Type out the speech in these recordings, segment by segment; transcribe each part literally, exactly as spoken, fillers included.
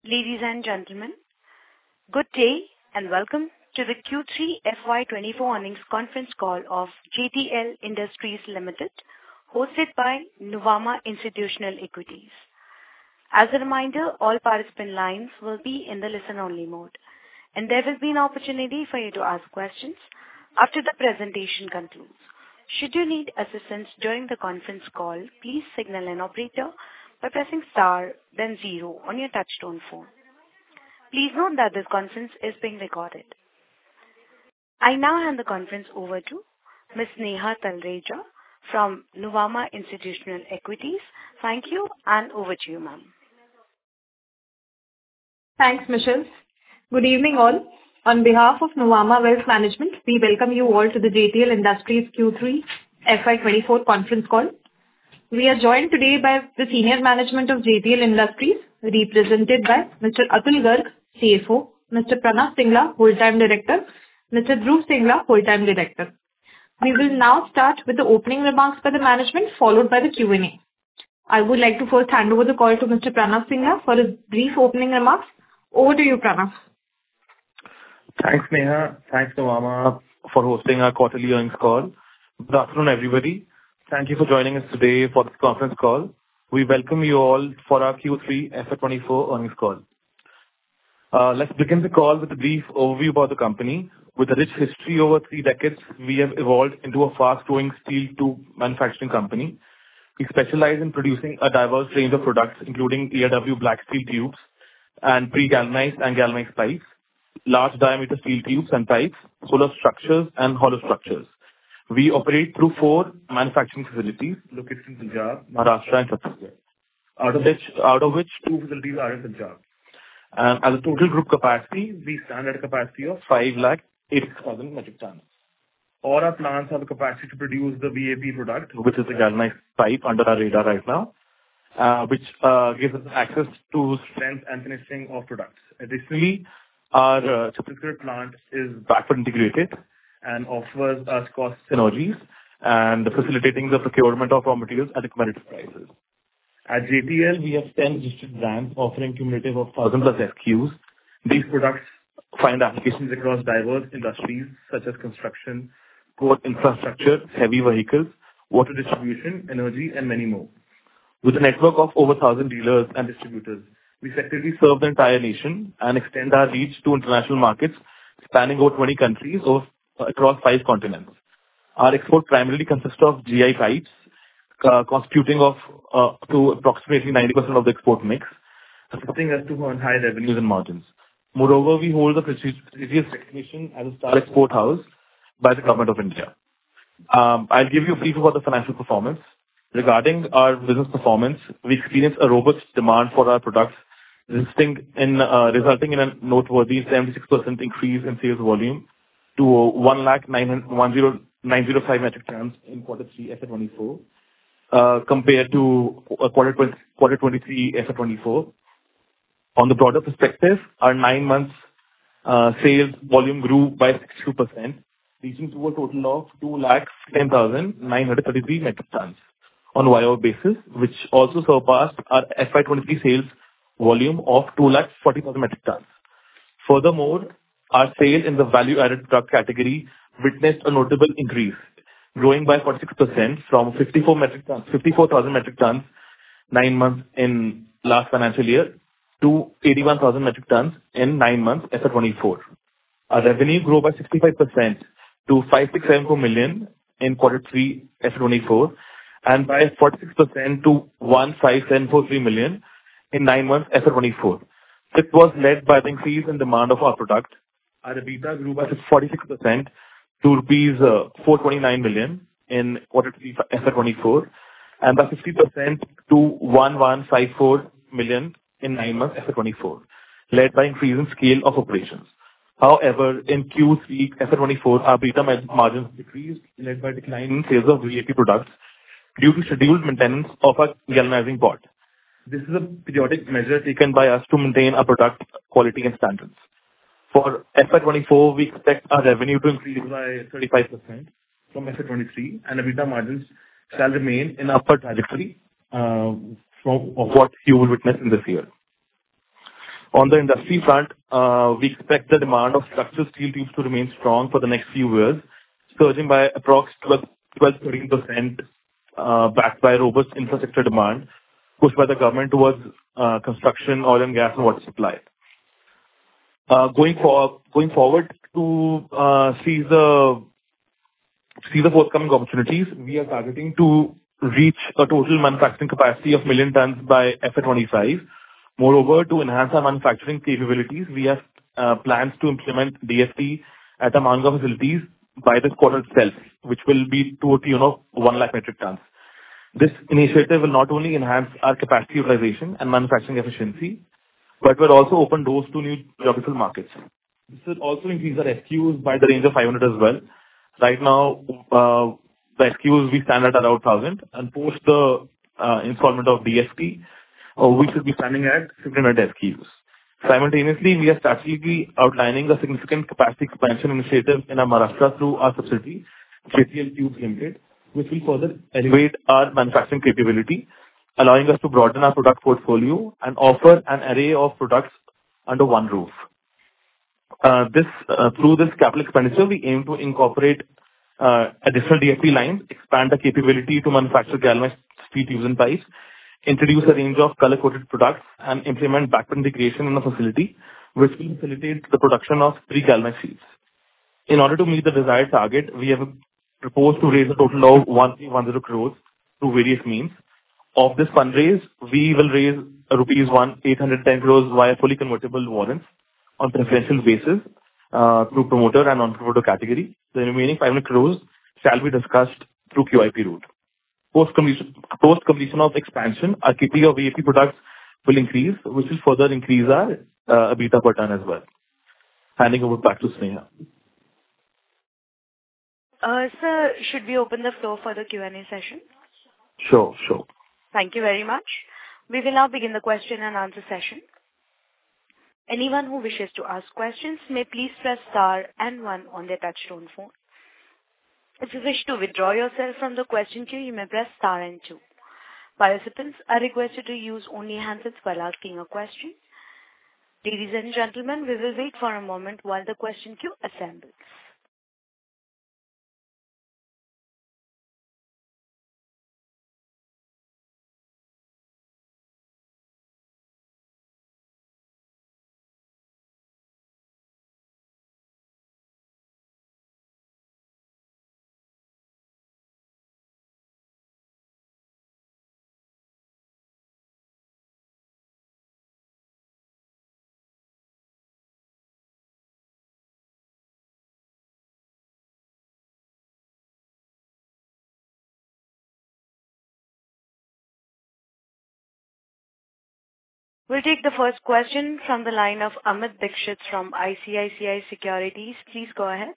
Ladies and gentlemen, good day and welcome to the Q three F Y twenty-four earnings conference call of J T L Industries Limited, hosted by Nuvama Institutional Equities. As a reminder, all participant lines will be in the listen-only mode, and there will be an opportunity for you to ask questions after the presentation concludes. Should you need assistance during the conference call, please signal an operator by pressing star, then zero on your touchtone phone. Please note that this conference is being recorded. I now hand the conference over to Miz Neha Talreja from Nuvama Institutional Equities. Thank you, and over to you, ma'am. Thanks, Michelle. Good evening, all. On behalf of Nuvama Wealth Management, we welcome you all to the J T L Industries Q three F Y twenty-four conference call. We are joined today by the senior management of J T L Industries, represented by Mister Atul Garg, C F O, Mister Pranav Singla, Whole-time Director, Mister Dhruv Singla, Whole-time Director. We will now start with the opening remarks by the management, followed by the Q and A. I would like to first hand over the call to Mister Pranav Singla for his brief opening remarks. Over to you, Pranav. Thanks, Neha. Thanks, Nuvama, for hosting our quarterly earnings call. Good afternoon, everybody. Thank you for joining us today for this conference call. We welcome you all for our Q three F Y twenty-four earnings call. Uh, let's begin the call with a brief overview about the company. With a rich history over three decades, we have evolved into a fast-growing steel tube manufacturing company. We specialize in producing a diverse range of products, including E R W black steel tubes and pre-galvanized and galvanized pipes, large diameter steel tubes and pipes, solar structures and hollow structures. We operate through four manufacturing facilities located in Punjab, Maharashtra and Chhattisgarh, out of which, out of which two facilities are in Punjab. And as a total group capacity, we stand at a capacity of five lakh eighty-six thousand metric tons. All our plants have a capacity to produce the V A P product, which is the galvanized pipe under our radar right now, uh, which uh, gives us access to strength and finishing of products. Additionally, our uh, Chhattisgarh plant is backward integrated and offers us cost synergies and facilitating the procurement of raw materials at competitive prices. At J T L, we have ten registered brands offering cumulative of one thousand plus S K Us. These products find applications across diverse industries such as construction, port infrastructure, heavy vehicles, water distribution, energy, and many more. With a network of over one thousand dealers and distributors, we effectively serve the entire nation and extend our reach to international markets spanning over twenty countries over, across five continents. Our export primarily consists of G I pipes, uh, constituting of uh, to approximately ninety percent of the export mix, assisting us to earn high revenues and margins. Moreover, we hold the prestigious recognition as a star export house by the Government of India. Um, I'll give you a brief about the financial performance. Regarding our business performance, we experienced a robust demand for our products, resulting in, uh, resulting in a noteworthy seventy-six percent increase in sales volume to one lakh nine hundred five metric tons in quarter three F Y twenty-four, uh, compared to uh, quarter, quarter twenty-three F Y twenty-four. On the broader perspective, our nine months uh, sales volume grew by sixty-two percent, reaching to a total of two lakh ten thousand nine hundred thirty-three metric tons on a Y O Y basis, which also surpassed our F Y twenty-three sales volume of two lakh forty thousand metric tons. Furthermore, our sale in the value-added product category witnessed a notable increase, growing by forty-six percent from fifty-four metric tons, fifty-four thousand metric tons nine months in last financial year to eighty-one thousand metric tons in nine months F Y twenty-four. Our revenue grew by sixty-five percent to five thousand six hundred seventy-four million in quarter three F Y twenty-four and by forty-six percent to one thousand five hundred seventy-three million in nine months F Y twenty-four. This was led by the increase in demand of our product. Our EBITDA grew by forty-six percent to rupees uh, four hundred twenty-nine million in quarter three F Y twenty-four and by fifty percent to one thousand one hundred fifty-four million in nine months F Y twenty-four, led by increase in scale of operations. However, in Q three F Y twenty-four, our EBITDA margins decreased, led by decline in sales of V A P products due to scheduled maintenance of our galvanizing pot. This is a periodic measure taken by us to maintain our product quality and standards. For F Y twenty-four, we expect our revenue to increase by thirty-five percent from F Y twenty-three, and EBITDA margins shall remain in upward trajectory uh, from of what you will witness in this year. On the industry front, uh, we expect the demand of structural steel tubes to remain strong for the next few years, surging by approximately twelve to thirteen percent, uh, backed by robust infrastructure demand pushed by the government towards uh, construction, oil and gas, and water supply. Uh, Going for- going forward to uh, seize the see the forthcoming opportunities, we are targeting to reach a total manufacturing capacity of one million tons by F Y twenty-five. Moreover, to enhance our manufacturing capabilities, we have uh, plans to implement D F T at our Mangaon facilities by this quarter itself, which will be to a tune of one lakh metric tons. This initiative will not only enhance our capacity utilization and manufacturing efficiency, but will also open doors to new geographical markets. This will also increase our S K Us by the range of five hundred as well. Right now, uh, the S K Us we stand at around one thousand, and post the uh, installment of D F T, uh, we should be standing at fifteen hundred S K Us. Simultaneously, we are strategically outlining a significant capacity expansion initiative in our Maharashtra through our subsidiary, J T L Tubes Limited, which will further elevate our manufacturing capability, allowing us to broaden our product portfolio and offer an array of products under one roof. Uh, This uh, Through this capital expenditure, we aim to incorporate uh, additional D F T lines, expand the capability to manufacture galvanized steel tubes and pipes, introduce a range of color-coated products, and implement backward integration in the facility, which will facilitate the production of pre-galvanized sheets. In order to meet the desired target, we have proposed to raise a total of one thousand three hundred ten crores through various means. Of this fundraise, we will raise rupees eight hundred ten crores via fully convertible warrants on preferential basis uh, through promoter and non-promoter category. The remaining five hundred crores shall be discussed through Q I P route. Post-completion post completion of expansion, our K P of V A P products will increase, which will further increase our uh, EBITDA per ton as well. Handing over back to Sneha. Uh, Sir, should we open the floor for the Q and A session? Sure, sure. Thank you very much. We will now begin the question and answer session. Anyone who wishes to ask questions may please press star and one on their touchtone phone. If you wish to withdraw yourself from the question queue, you may press star and two. Participants are requested to use only handsets while asking a question. Ladies and gentlemen, we will wait for a moment while the question queue assembles. We'll take the first question from the line of Amit Dixit from I C I C I Securities. Please go ahead.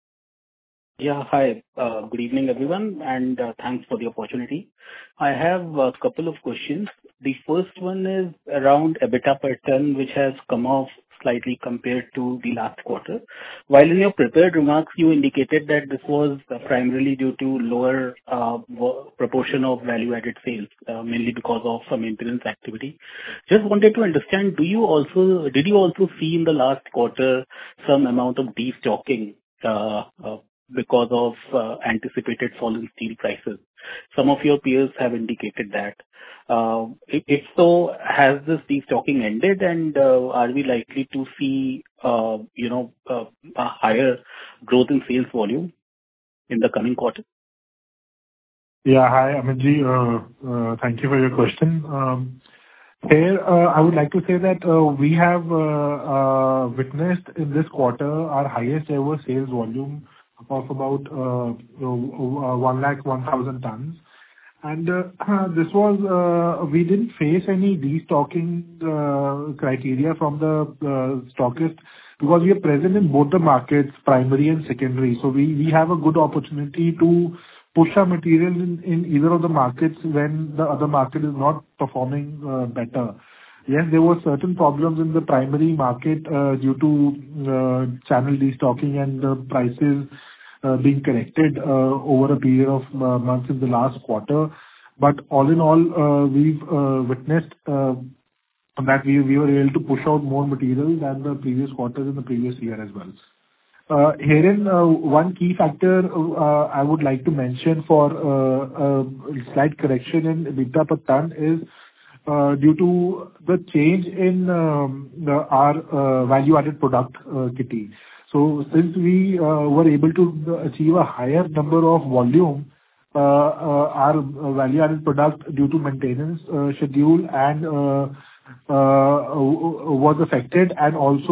Yeah, hi. Uh, good evening, everyone, and uh, thanks for the opportunity. I have a couple of questions. The first one is around EBITDA per ton, which has come off slightly compared to the last quarter. While in your prepared remarks, you indicated that this was uh, primarily due to lower uh, wo- proportion of value-added sales, uh, mainly because of some maintenance activity. Just wanted to understand, do you also did you also see in the last quarter some amount of destocking uh, uh, because of uh, anticipated fall in steel prices? Some of your peers have indicated that. Uh, If if so, has this destocking ended, and uh, are we likely to see uh, you know, uh, a higher growth in sales volume in the coming quarter? Yeah. Hi, Amitji. Uh, uh, Thank you for your question. Um, Here, uh, I would like to say that uh, we have uh, uh, witnessed in this quarter our highest ever sales volume of about uh, uh, one lakh one thousand tons. And uh, this was, uh, we didn't face any destocking uh, criteria from the uh, stockist because we are present in both the markets, primary and secondary. So we we have a good opportunity to push our material in in either of the markets when the other market is not performing uh, better. Yes, there were certain problems in the primary market uh, due to uh, channel destocking and the prices uh, being corrected uh, over a period of uh, months in the last quarter. But all in all, uh, we've uh, witnessed uh, that we we were able to push out more material than the previous quarters in the previous year as well. Uh, Herein, uh, one key factor uh, I would like to mention for uh, a slight correction in EBITDA per ton is uh, due to the change in um, the our uh, value-added product uh, kitty. So since we uh, were able to achieve a higher number of volume, uh, uh, our value-added product due to maintenance uh, schedule and uh, uh, was affected, and also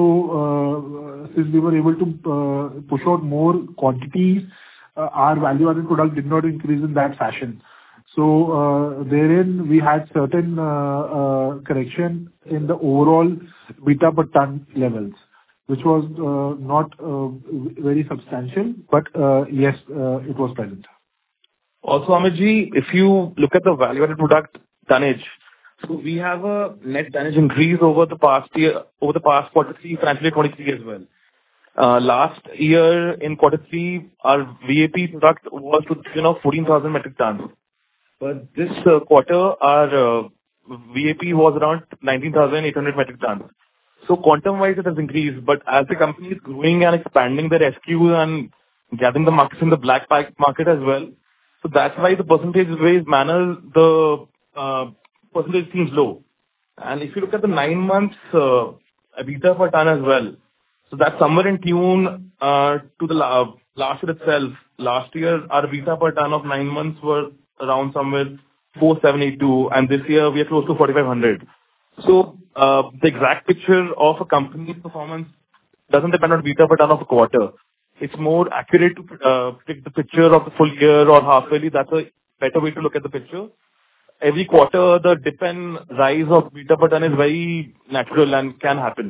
uh, since we were able to uh, push out more quantities, uh, our value-added product did not increase in that fashion. So uh, therein we had certain uh, uh, correction in the overall beta per ton levels, which was uh, not uh, very substantial, but uh, yes, uh, it was present. Also, Amitji, if you look at the value-added product tonnage, so we have a net tonnage increase over the past year, over the past quarter three, financial year twenty-three as well. Uh, last year in quarter three, our V A P product was to the tune of fourteen thousand metric tons. But this uh, quarter, our uh, V A P was around nineteen thousand eight hundred metric tons. So quantum-wise, it has increased. But as the company is growing and expanding their S K Us and gathering the markets in the black pack market as well, so that's why the percentage-wise manner, the uh, percentage seems low. And if you look at the nine months uh, EBITDA per ton as well, so that's somewhere in tune uh, to the la- last year itself. Last year, our EBITDA per ton of nine months were around somewhere four seven eight two, and this year we are close to forty-five hundred. So uh, the exact picture of a company's performance doesn't depend on EBITDA per ton of a quarter. It's more accurate to uh, predict the picture of the full year or half yearly. That's a better way to look at the picture. Every quarter, the dip and rise of EBITDA per ton is very natural and can happen.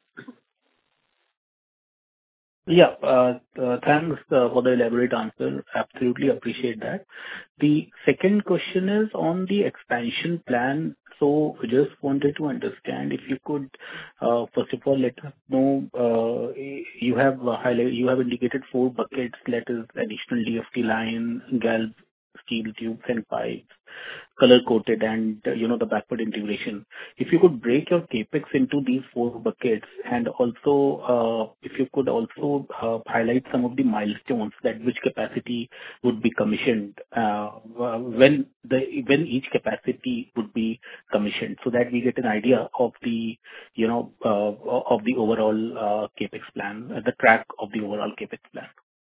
Yeah. uh, uh, Thanks uh, for the elaborate answer. Absolutely appreciate that. The second question is on the expansion plan. So just wanted to understand if you could, uh, first of all, let us know, uh, you have uh, highlight, you have indicated four buckets, that is additional D F T line, galv steel tubes and pipes, color-coated, and, uh, you know, the backward integration. If you could break your CapEx into these four buckets, and also, uh, if you could also uh, highlight some of the milestones that which capacity would be commissioned, uh, when the when each capacity would be commissioned, so that we get an idea of the, you know, uh, of the overall uh, CapEx plan, uh, the track of the overall CapEx plan.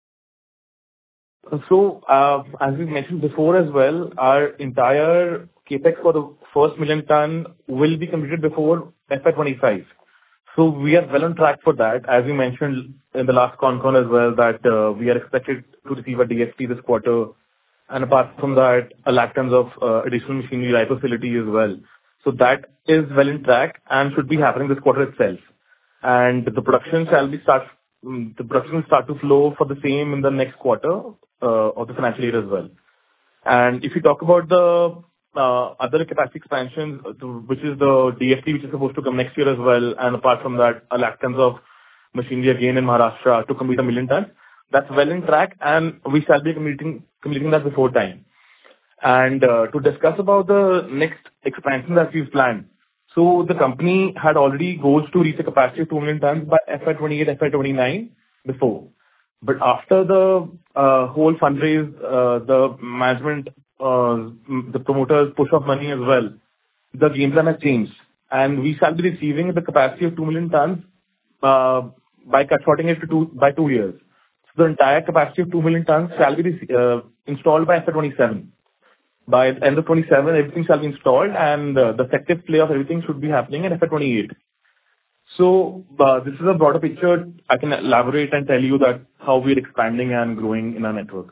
So, uh, as we mentioned before as well, our entire CapEx for the first million ton will be completed before F Y twenty-five. So we are well on track for that. As we mentioned in the last con call as well, that uh, we are expected to receive a D S P this quarter, and apart from that, a lakh tons of uh, additional machinery right facility as well. So that is well in track and should be happening this quarter itself. And the production shall be start. mm, The production will start to flow for the same in the next quarter uh, of the financial year as well. And if you talk about the uh, other capacity expansions, uh, to- which is the D F T, which is supposed to come next year as well, and apart from that, a lakh tons of machinery again in Maharashtra to complete a million tons, that's well in track, and we shall be completing completing that before time. And uh, to discuss about the next expansion that we've planned, so the company had already goals to reach a capacity of two million tons by F Y twenty-eight, F Y twenty-nine before. But after the uh, whole fundraise, uh, the management, uh, the promoters push of money as well, the game plan has changed, and we shall be receiving the capacity of two million tons uh, by cut shorting it to two by two years. So the entire capacity of two million tons shall be rece- uh, installed by F Y twenty-seven. By the end of twenty-seven, everything shall be installed, and uh, the effective play of everything should be happening in F Y twenty-eight. So uh, this is a broader picture. I can elaborate and tell you that how we are expanding and growing in our network.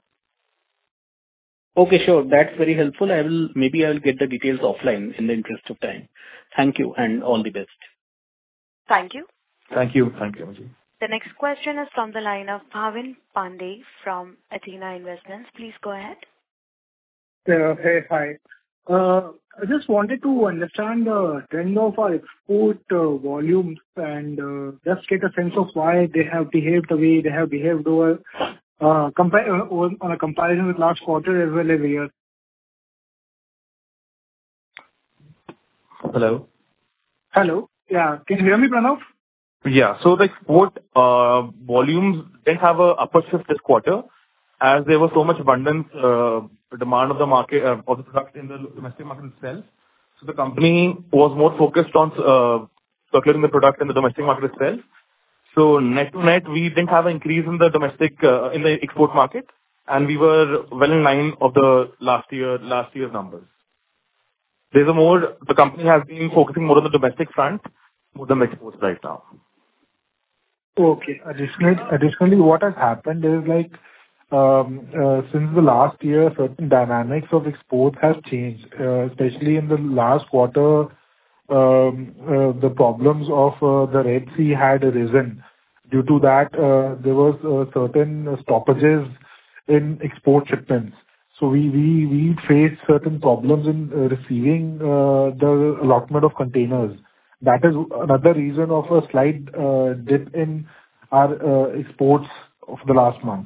Okay, sure. That's very helpful. I will maybe I will get the details offline in the interest of time. Thank you, and all the best. Thank you. Thank you. Thank you, Amitji. The next question is from the line of Bhavin Pandey from Athena Investments. Please go ahead. Uh, Hey, hi. Uh, I just wanted to understand the trend of our export uh, volumes and uh, just get a sense of why they have behaved the way they have behaved over uh, compa- uh, on on a comparison with last quarter as well as year. Hello. Hello. Yeah. Can you hear me, Pranav? Yeah. So the export uh, volumes didn't have a upper shift this quarter as there was so much abundance uh, demand of the market uh, of the product in the domestic market itself. So the company was more focused on uh, circulating the product in the domestic market itself. So net to net, we didn't have an increase in the domestic uh, in the export market, and we were well in line of the last year last year's numbers. There's a more the company has been focusing more on the domestic front more than the exports right now. Okay. Additionally, additionally, what has happened is like um, uh, since the last year, certain dynamics of exports has changed, uh, especially in the last quarter. Um, uh, the problems of uh, the Red Sea had arisen. Due to that, uh, there was uh, certain stoppages in export shipments. So we we we faced certain problems in uh, receiving uh, the allotment of containers. That is another reason of a slight uh, dip in our uh, exports of the last month.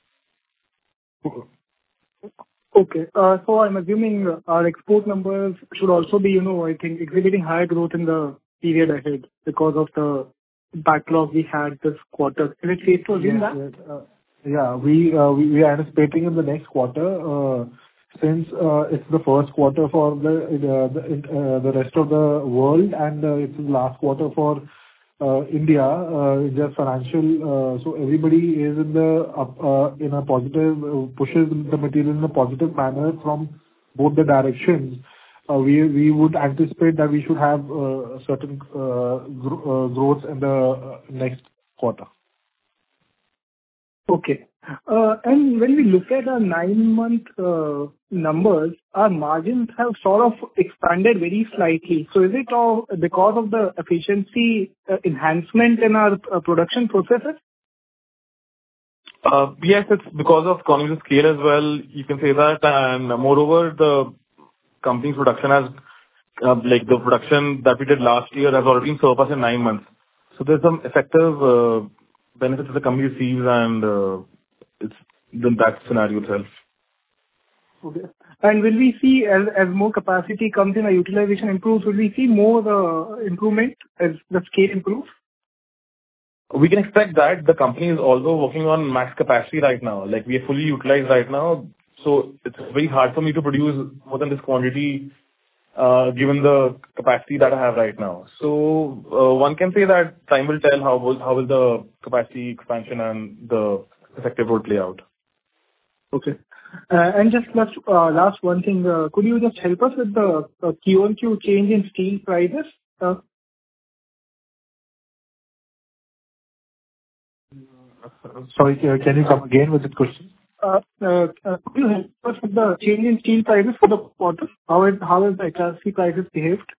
Okay. Uh, So I'm assuming uh, our export numbers should also be, you know, I think, exhibiting higher growth in the period ahead because of the backlog we had this quarter. Is it safe to assume Yes, that? yes. uh, Yeah, we uh, we we are anticipating in the next quarter, uh, since uh, it's the first quarter for the the the uh, the rest of the world, and uh, it's the last quarter for uh, India, uh, India's financial. uh, So everybody is in the up uh, in a positive, uh, pushes the material in a positive manner from both the directions. Uh, We we would anticipate that we should have uh, certain uh, gro- uh, growth in the uh, next quarter. Okay. Uh, And when we look at our nine-month uh, numbers, our margins have sort of expanded very slightly. So is it all because of the efficiency uh, enhancement in our uh, production processes? Uh, Yes, it's because of economies of scale as well. You can say that. And moreover, the company's production has, uh, like the production that we did last year has already been surpassed in nine months. So there's some effective uh, benefits that the company receives, and uh, it's in that scenario itself. Okay. And will we see as as more capacity comes in, our utilization improves, will we see more uh, improvement as the scale improves? We can expect that. The company is also working on max capacity right now. Like, we are fully utilized right now, so it's very hard for me to produce more than this quantity, uh, given the capacity that I have right now. So, uh, one can say that time will tell how will how will the capacity expansion and the effective role play out. Okay. Uh, And just last uh, last one thing, uh, could you just help us with the uh, Q on Q change in steel prices? Uh, Sorry, uh, can you come again with the question? uh, uh, uh, Could you help us with the change in steel prices for the quarter? How it- how has the H R C prices behaved?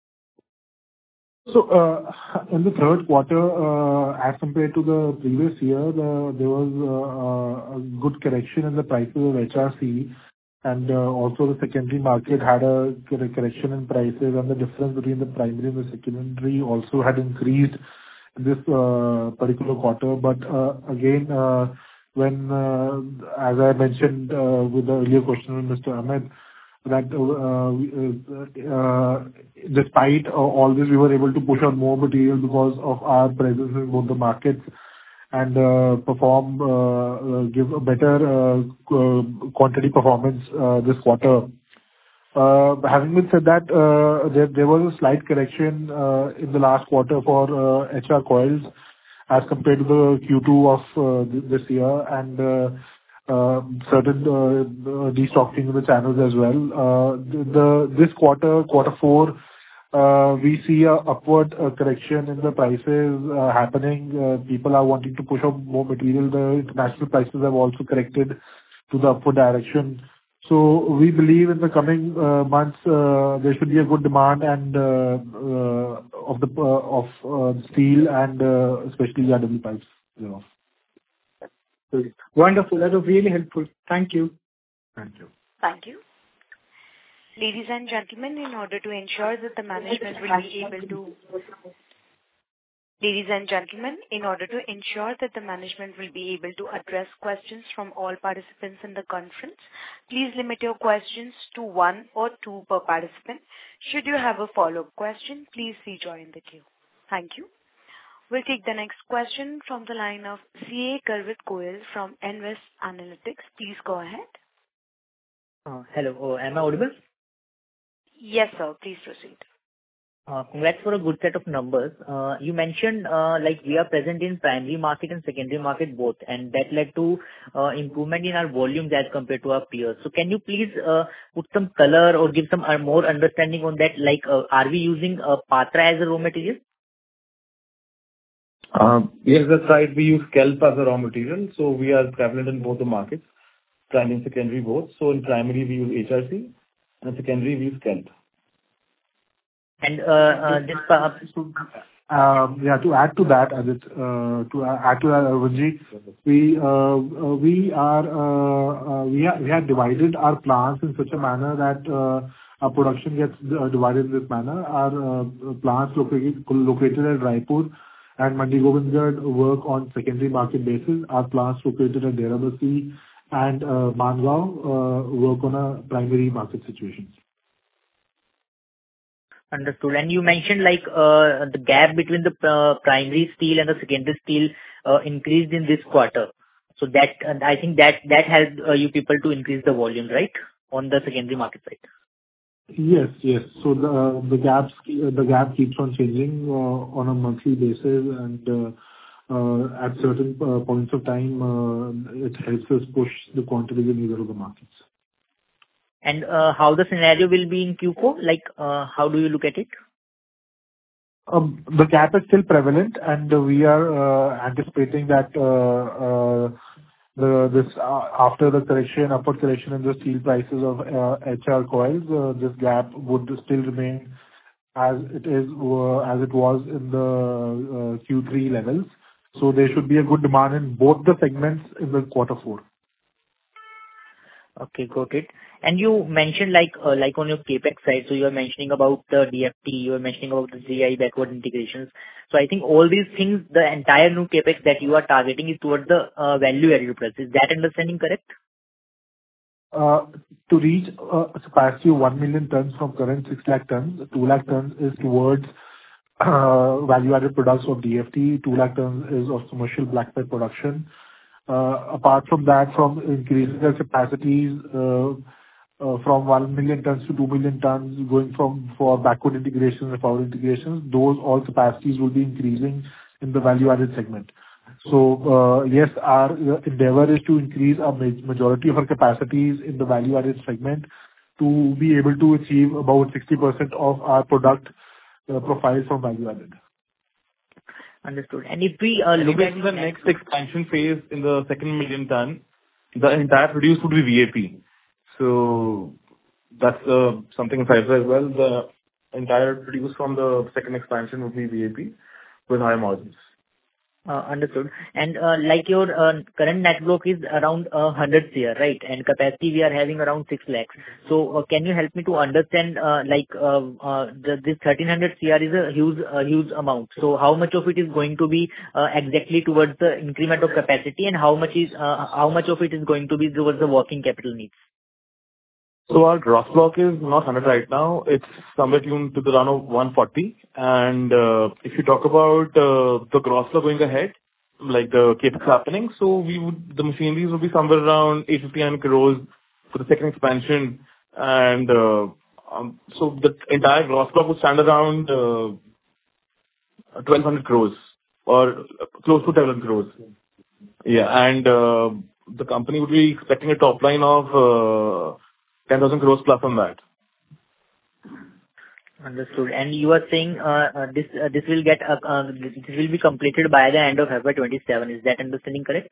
So, uh, in the third quarter, uh, as compared to the previous year, the- there was uh, a good correction in the prices of H R C, and uh, also the secondary market had a cor- correction in prices, and the difference between the primary and the secondary also had increased in this uh, particular quarter. But uh, again, uh, when, uh, as I mentioned uh, with the earlier question with Mister Ahmed, that uh, we- uh, uh, despite uh, all this, we were able to push on more material because of our presence in both the markets and uh, perform, uh, uh, give a better uh, qu- quantity performance uh, this quarter. Uh, Having been said that, uh, there there was a slight correction uh, in the last quarter for uh, H R coils as compared to the Q two of uh, th- this year, and uh, uh, certain uh, uh, destocking in the channels as well. Uh, the the- This quarter, quarter four, uh, we see a upward uh, correction in the prices uh, happening. Uh, People are wanting to push out more material. The international prices have also corrected to the upward direction. So we believe in the coming uh, months, uh, there should be a good demand and uh, uh, of the uh, of uh, steel and uh, especially R W pipes, you know. Wonderful. That was really helpful. Thank you. Thank you. Thank you. Ladies and gentlemen, in order to ensure that the management will be able to Ladies and gentlemen, in order to ensure that the management will be able to address questions from all participants in the conference, please limit your questions to one or two per participant. Should you have a follow-up question, please rejoin the queue. Thank you. We'll take the next question from the line of C A Garvit Goyal from Nvest Analytics. Please go ahead. Uh, hello, oh, am I audible? Yes, sir. Please proceed. Uh, Congrats for a good set of numbers. Uh, You mentioned uh, like we are present in primary market and secondary market both, and that led to uh, improvement in our volumes as compared to our peers. So can you please uh, put some color or give some uh, more understanding on that? Like, uh, are we using uh, Patra as a raw material? Um, Yes, that's right. We use kelp as a raw material, so we are prevalent in both the markets, primary and secondary both. So in primary, we use H R C, and in secondary, we use kelp. And uh, uh, this uh, Um, Yeah, to add to that, Adit, uh, to add to that, Arvind, we uh, uh, we are uh, uh, we ha- we have divided our plants in such a manner that uh, our production gets uh, divided in this manner. Our uh, plants located located at Raipur and Mandi Govindgarh work on secondary market basis. Our plants located at Derabasi and uh, Mangaon uh, work on a primary market situation. Understood. And you mentioned like uh, the gap between the uh, primary steel and the secondary steel uh, increased in this quarter. So that uh, I think that that helped uh, you people to increase the volume, right, on the secondary market side. Yes, yes. So the the gaps the gap keeps on changing uh, on a monthly basis, and uh, uh, at certain uh, points of time, uh, it helps us push the quantities in either of the markets. And uh, how the scenario will be in Q four? Like, uh, how do you look at it? Um, The gap is still prevalent, and uh, we are uh, anticipating that uh, uh, the this uh, after the correction, upward correction in the steel prices of uh, H R coils, uh, this gap would still remain as it is, uh, as it was in the uh, Q three levels. So there should be a good demand in both the segments in the quarter four. Okay, got it. And you mentioned like uh, like on your CapEx side, so you are mentioning about the D F T, you are mentioning about the G I backward integrations. So I think all these things, the entire new CapEx that you are targeting is towards the uh, value-added price. Is that understanding correct? Uh, To reach a capacity of one million tons from current six lakh tons, two lakh tons is towards uh, value-added products of D F T, two lakh tons is of commercial black pet production. Uh, Apart from that, from increasing the capacities uh, uh, from one million tons to two million tons, going from for backward integration and forward integrations, those all capacities will be increasing in the value-added segment. So, uh, yes, our uh, endeavor is to increase our ma- majority of our capacities in the value-added segment to be able to achieve about sixty percent of our product uh, profile from value-added. Understood. And if we uh, And look again, at the next expansion phase in the second million ton, the entire produce would be V A P. So that's uh, something in Pfizer as well. The entire produce from the second expansion would be V A P with high margins. Uh, Understood. And uh, like your uh, current net block is around uh, one hundred crore, right? And capacity we are having around six lakhs. So uh, can you help me to understand uh, like uh, uh, the, this thirteen hundred crore is a huge uh, huge amount. So how much of it is going to be uh, exactly towards the increment of capacity, and how much is uh, how much of it is going to be towards the working capital needs? So our gross block is not one hundred right now. It's somewhere tuned to the run of one forty. And uh, if you talk about uh, the gross block going ahead, like the CapEx happening, so we would the machineries would be somewhere around eight hundred fifty crores for the second expansion. And uh, um, so the entire gross block would stand around uh, twelve hundred crores or close to twelve hundred crores. Yeah. And uh, the company would be expecting a top line of uh, ten thousand crores plus on that. Understood. And you are saying uh, uh, this uh, this will get uh, uh, this will be completed by the end of F Y twenty-seven. Is that understanding correct?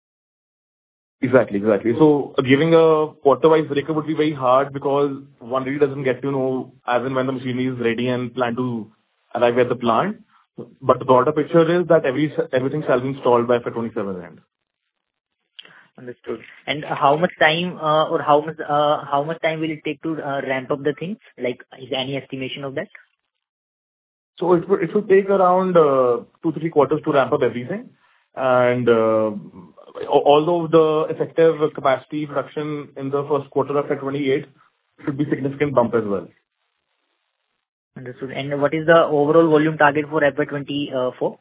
Exactly, exactly. So giving a quarter-wise breakup would be very hard because one really doesn't get to know as and when the machinery is ready and plan to arrive at the plant. But the broader picture is that every everything shall be installed by F Y twenty-seven end. Understood. And uh, how much time uh, or how much uh, how much time will it take to uh, ramp up the things? Like, is there any estimation of that? So it would it would take around uh, two, three quarters to ramp up everything. And uh, al- although the effective capacity production in the first quarter of F Y twenty-eight should be significant bump as well. Understood. And what is the overall volume target for F Y twenty-four?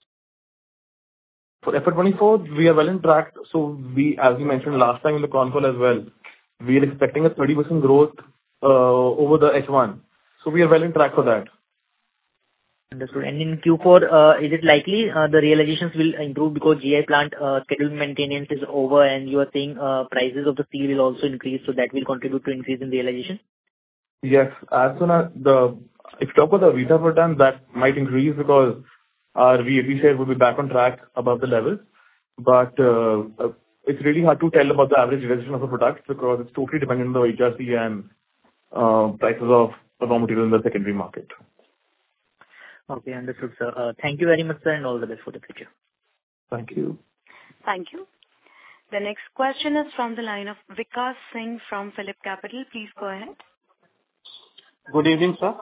For F Y twenty-four, we are well on track. So we, as we mentioned last time in the con call as well, we are expecting a thirty percent growth uh, over the H one. So we are well on track for that. Understood. And in Q four, uh, is it likely uh, the realizations will improve because G I plant uh, scheduled maintenance is over, and you are saying uh, prices of the steel will also increase, so that will contribute to increase in realization? Yes. As soon as the, if you talk about the EBITDA per ton, that might increase because our V A P share will be back on track above the levels. But uh, uh, it's really hard to tell about the average realization of a product because it's totally dependent on the H R C and uh, prices of raw material in the secondary market. Okay, understood, sir. Uh, Thank you very much, sir, and all the best for the future. Thank you. Thank you. The next question is from the line of Vikas Singh from Phillip Capital. Please go ahead. Good evening, sir.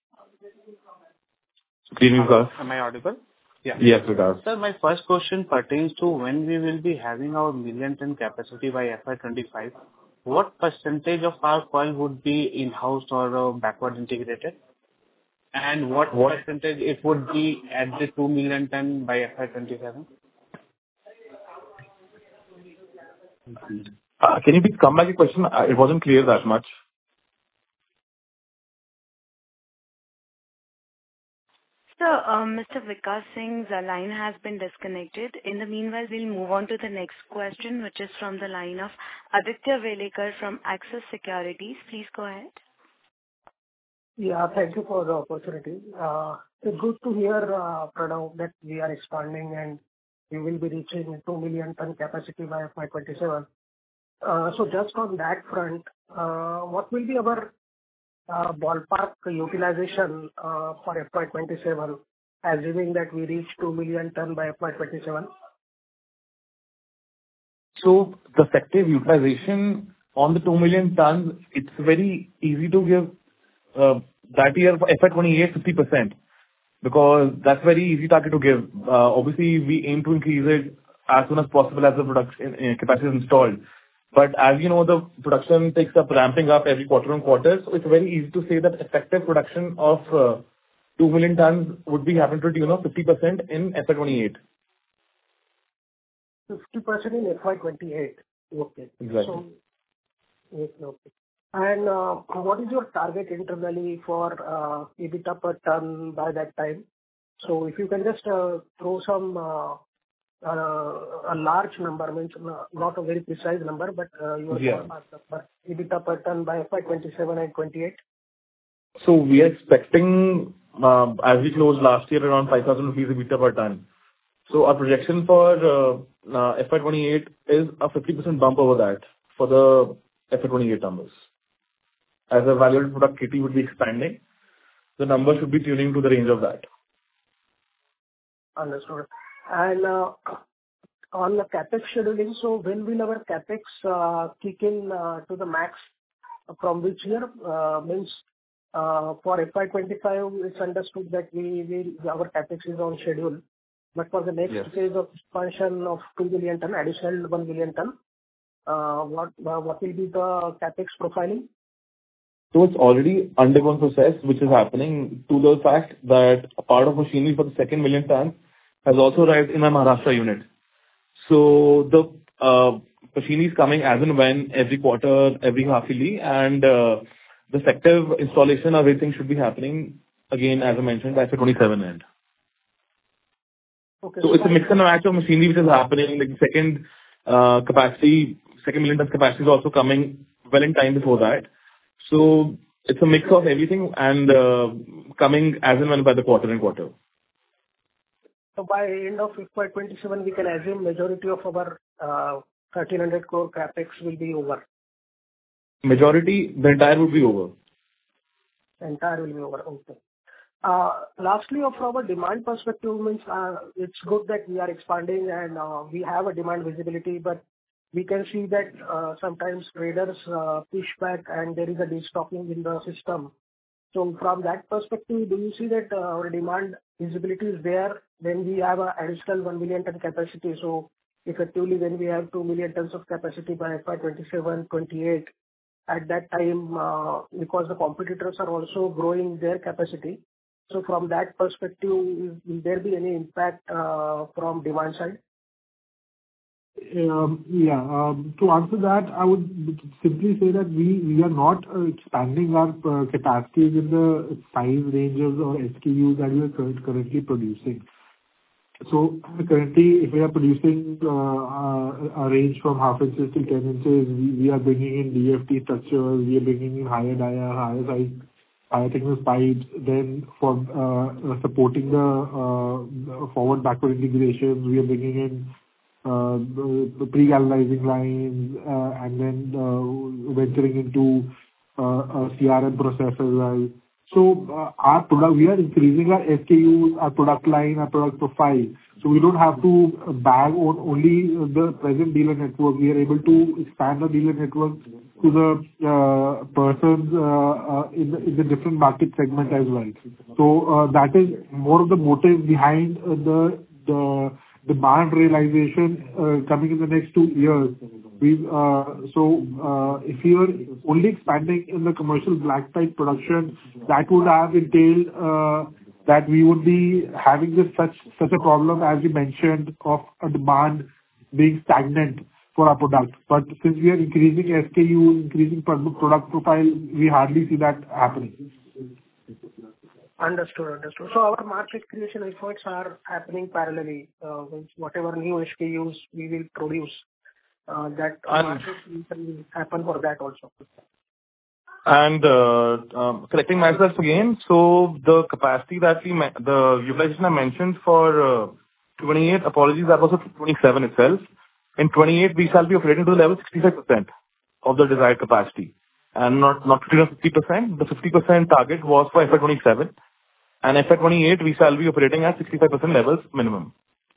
Good evening, Vikas. Am I audible? Yeah. Yes, Vikas. Sir, my first question pertains to when we will be having our million ton capacity by F Y twenty-five. What percentage of our coil would be in-house or uh, backward integrated? And what, what percentage it would be at the two million ton by F Y twenty-seven? Uh, Can you please come back to your question? Uh, It wasn't clear that much. So, um, Mister Vikas Singh's uh, line has been disconnected. In the meanwhile, we'll move on to the next question, which is from the line of Aditya Welekar from Axis Securities. Please go ahead. Yeah, thank you for the opportunity. Uh, It's good to hear, uh, Pranav, that we are expanding and we will be reaching two million ton capacity by F Y twenty-seven. Uh, So just on that front, uh, what will be our uh, ballpark utilization uh, for F Y twenty-seven, assuming that we reach two million ton by F Y twenty-seven? So the effective utilization on the two million tons, it's very easy to give uh, that year for F Y twenty-eight, fifty percent, because that's very easy target to give. Uh, Obviously, we aim to increase it as soon as possible as the production uh, capacity is installed. But as you know, the production takes up ramping up every quarter on quarter, so it's very easy to say that effective production of uh, two million tons would be happening to the tune of fifty percent in F Y twenty-eight. fifty percent in F Y twenty-eight. Okay. Exactly. So, yes, okay. And uh, what is your target internally for uh, EBITDA per ton by that time? So if you can just uh, throw some uh, uh, a large number, means uh, not a very precise number, but uh, your Yeah. number, EBITDA per ton by F Y twenty-seven and twenty-eight. So we are expecting, uh, as we closed last year, around five thousand rupees EBITDA per ton. So our projection for uh, uh, F Y twenty-eight is a fifty percent bump over that for the F Y twenty-eight numbers. As a value-added product kitty would be expanding, the number should be tuning to the range of that. Understood. And uh, on the CapEx scheduling, so when will our CapEx uh, kick in uh, to the max? From which year? Uh, Means uh, for F Y twenty-five, it's understood that we will our CapEx is on schedule. But for the next Yes. phase of expansion of two million ton, additional one million ton, uh, what uh, what will be the CapEx profiling? So it's already undergone process, which is happening to the fact that a part of machinery for the second million tons has also arrived in our Maharashtra unit. So the uh, machinery is coming as and when, every quarter, every half yearly, and uh, the effective installation, everything should be happening again, as I mentioned, by F Y twenty-seven end. Okay. So it's a mix and match of machinery which is happening. Like second uh, capacity, second million tons capacity is also coming well in time before that. So it's a mix of everything and uh, coming as and when by the quarter and quarter. So by end of F Y twenty-seven, we can assume majority of our uh, thirteen hundred crore CapEx will be over. Majority, the entire would be over. Entire will be over. Okay. Uh, Lastly, from a demand perspective, means uh, it's good that we are expanding and uh, we have a demand visibility, but we can see that uh, sometimes traders uh, push back and there is a destocking in the system. So from that perspective, do you see that uh, our demand visibility is there when we have an additional one million ton capacity? So effectively, when we have two million tons of capacity by F Y twenty-seven twenty-eight, at that time, uh, because the competitors are also growing their capacity. So from that perspective, will will there be any impact uh, from demand side? Um, Yeah. um, To answer that, I would simply say that we we are not uh, expanding our uh, capacities in the size ranges or S K Us that we are cur- currently producing. So currently, if we are producing uh, uh, a range from half inches to ten inches, we we are bringing in D F T structures, we are bringing in higher dia, higher size, higher thickness pipes. Then for uh, uh, supporting the uh, forward backward integrations, we are bringing in uh, the pre-galvanizing lines, uh, and then uh, venturing into uh, uh, C R M process as well. So, uh, our product, we are increasing our S K Us, our product line, our product profile. So we don't have to uh, bag on only the present dealer network. We are able to expand the dealer network to the uh, persons uh, uh, in the in the different market segment as well. So, uh, that is more of the motive behind uh, the the demand realization uh, coming in the next two years. We've uh, so uh, if you are only expanding in the commercial black type production, that would have entailed uh, that we would be having this such such a problem as you mentioned of a demand being stagnant for our product. But since we are increasing S K U, increasing pro- product profile, we hardly see that happening. Understood. Understood. So our market creation efforts are happening parallelly. Uh, with whatever new S K Us we will produce, uh, that And- market creation will happen for that also. And uh, um, correcting myself again, so the capacity that we, me- the utilization I mentioned for uh, twenty-eight, apologies, that was for twenty-seven itself. In twenty-eight, we shall be operating to the level sixty-five percent of the desired capacity, and not not fifty percent. The fifty percent target was for F Y twenty-seven, and F Y twenty-eight, we shall be operating at sixty-five percent levels minimum.